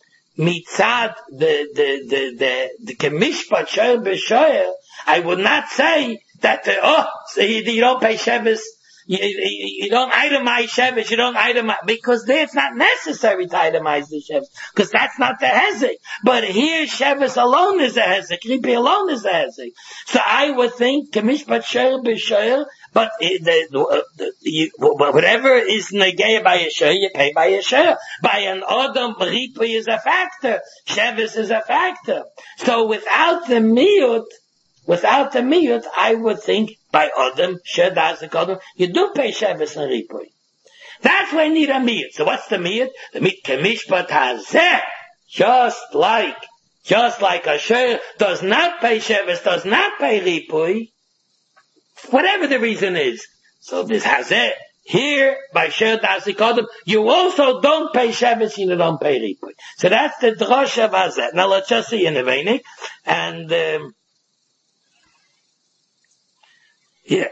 mitzad the the the the the kemishpat shoyer b'shoyer, I would not say that the, oh so you, you don't pay shevis, you, you, you don't itemize shevis, you don't itemize, because there it's not necessary to itemize the shevis, because that's not the hezek. But here shevis alone is a hezek, ripi alone is a hezek. So I would think kemishpat shoyer b'shoyer. But the, the, the, you, whatever is negay by a share, you pay by a share. By an Adam, Ripui is a factor. Shevis is a factor. So without the miyut, without the miyut, I would think by Adam, Shedas, Adam, you do pay Shevis and Ripui. That's why you need a miyut. So what's the miyut? The miyut kemishpat hazeh. Just like, just like a share does not pay Shevis, does not pay Ripui, whatever the reason is. So this has it. Here, by Sher Dasikodim, you also don't pay Shevis, you don't pay Ripui. So that's the Drosh of Hazet. Now let's just see in the Veinik. And, um, yeah.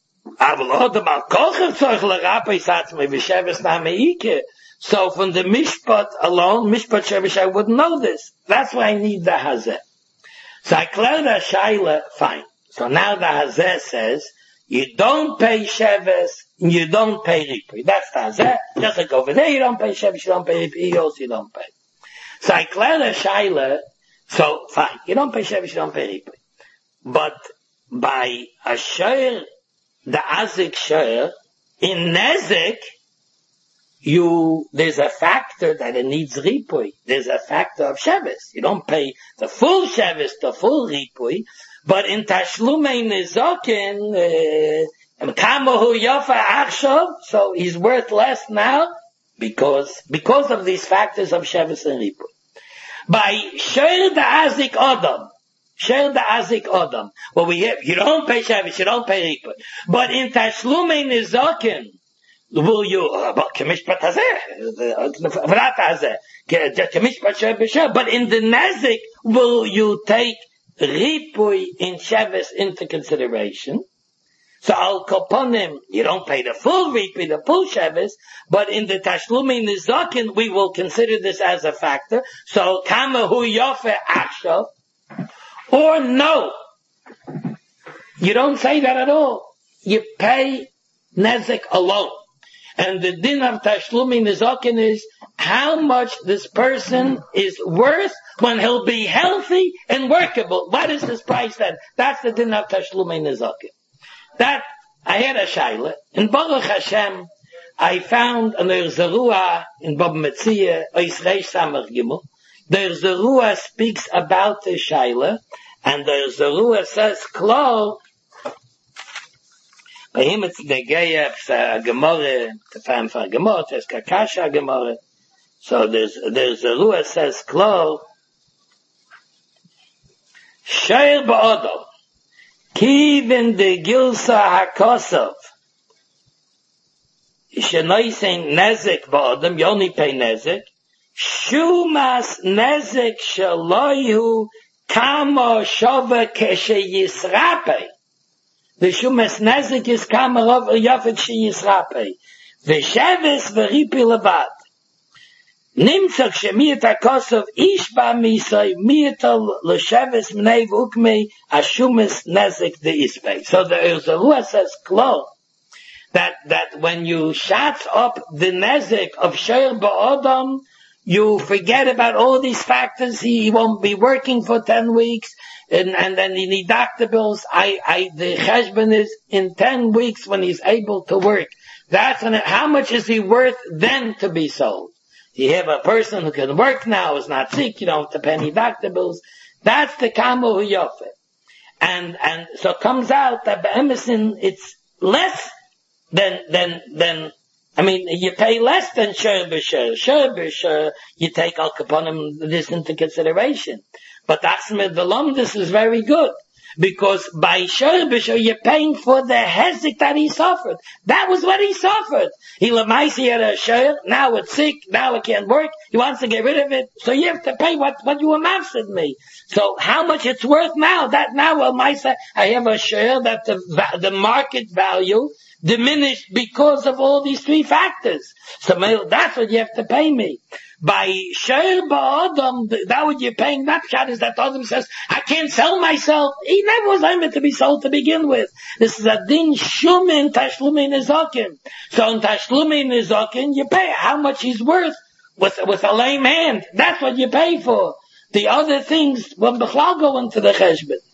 So from the Mishpat alone, Mishpat Shevish, I wouldn't know this. That's why I need the Hazet. So I clear the Shaila, fine. So now the Hazeh says, you don't pay Shevis, you don't pay Ripui. That's the Hazeh. Just like over there, you don't pay Shevis, you don't pay Ripui, you also you don't pay. So I clear the Shaila, so fine, you don't pay Shevis, you don't pay Ripui. But by a Sheir the azik share, in nezek, you, there's a factor that it needs ripui. There's a factor of shevis. You don't pay the full shevis, the full ripui, but in tashlumei nizokin, uh, kamahu yofa achshav, so he's worth less now, because, because of these factors of shevis and ripui. By share the azik adam, share the azik adam, well we have, you don't pay shevis, you don't pay ripui, but in tashlumei nizokin, will you, but kemishpat hazeh, v'rat hazeh, kemishpat sheh b'sheh, but in the nezik, will you take ripui in shevis into consideration? So al koponim, you don't pay the full ripui, the full shevis, but in the tashlumi nizakin, we will consider this as a factor. So kama hu yofe achshav, or no, you don't say that at all. You pay nezik alone. And the din of tashlumi nizakin is how much this person is worth when he'll be healthy and workable. What is this price then? That's the din of tashlumi nizakin. That, I had a shaila. In Baruch Hashem, I found, and there's a ruah in Bab Metzia, Oisreish Samach Gimel, there's a ruah speaks about the shaila, and there's a ruah says, Klo, by him it's the Geya, a Gemara, the fan for a Gemara, there's Kakasha Gemara. So there's, there's a ruah says, Klo, Shair Ba'odom, Kivin de Gilsa HaKosov, Shenoising Nezek Ba'odom, you only pay Nezek, Shumas Nezek Shaloyu Kamo Shova Keshe Yisrape. The Shumas Nezek is Kamo Yafet She Yisrape. The Sheves Veripi Levad. Nimtzak shemiyat hakosov ish ba misay miyatal l'sheves mnei v'ukmei ashumis nezek de'ispei. So there is a ruah says klo that that when you shats up the nezek of sheir ba'odam, you forget about all these factors. He, he won't be working for ten weeks, and and then he need doctor bills. I I the cheshbon is in ten weeks when he's able to work. That's when it, how much is he worth then to be sold? You have a person who can work now, is not sick, you don't have to pay any doctor bills. That's the kamo hu yofe. And, and so it comes out that be'emesin, it's less than, than, than, I mean, you pay less than shur b'shur. Shur b'shur, you take al kaponim this into consideration. But Achmed V'lom, this is very good. Because by shur b'shur, you're paying for the hezek that he suffered. That was what he suffered. He lemaisi had a shur, now it's sick, now it can't work, he wants to get rid of it, so you have to pay what, what you amassed me. So how much it's worth now, that now, well, my say, I have a shur that the, the market value diminished because of all these three factors. So that's what you have to pay me. By Sheir Ba'adam, that what you're paying, that shot is that Adam says, I can't sell myself. He never was aimed to be sold to begin with. This is a din shumin tashlumi nizakin. So in tashlumi nizakin, you pay how much he's worth with, with a lame hand. That's what you pay for. The other things, when B'chlal go into the cheshbon.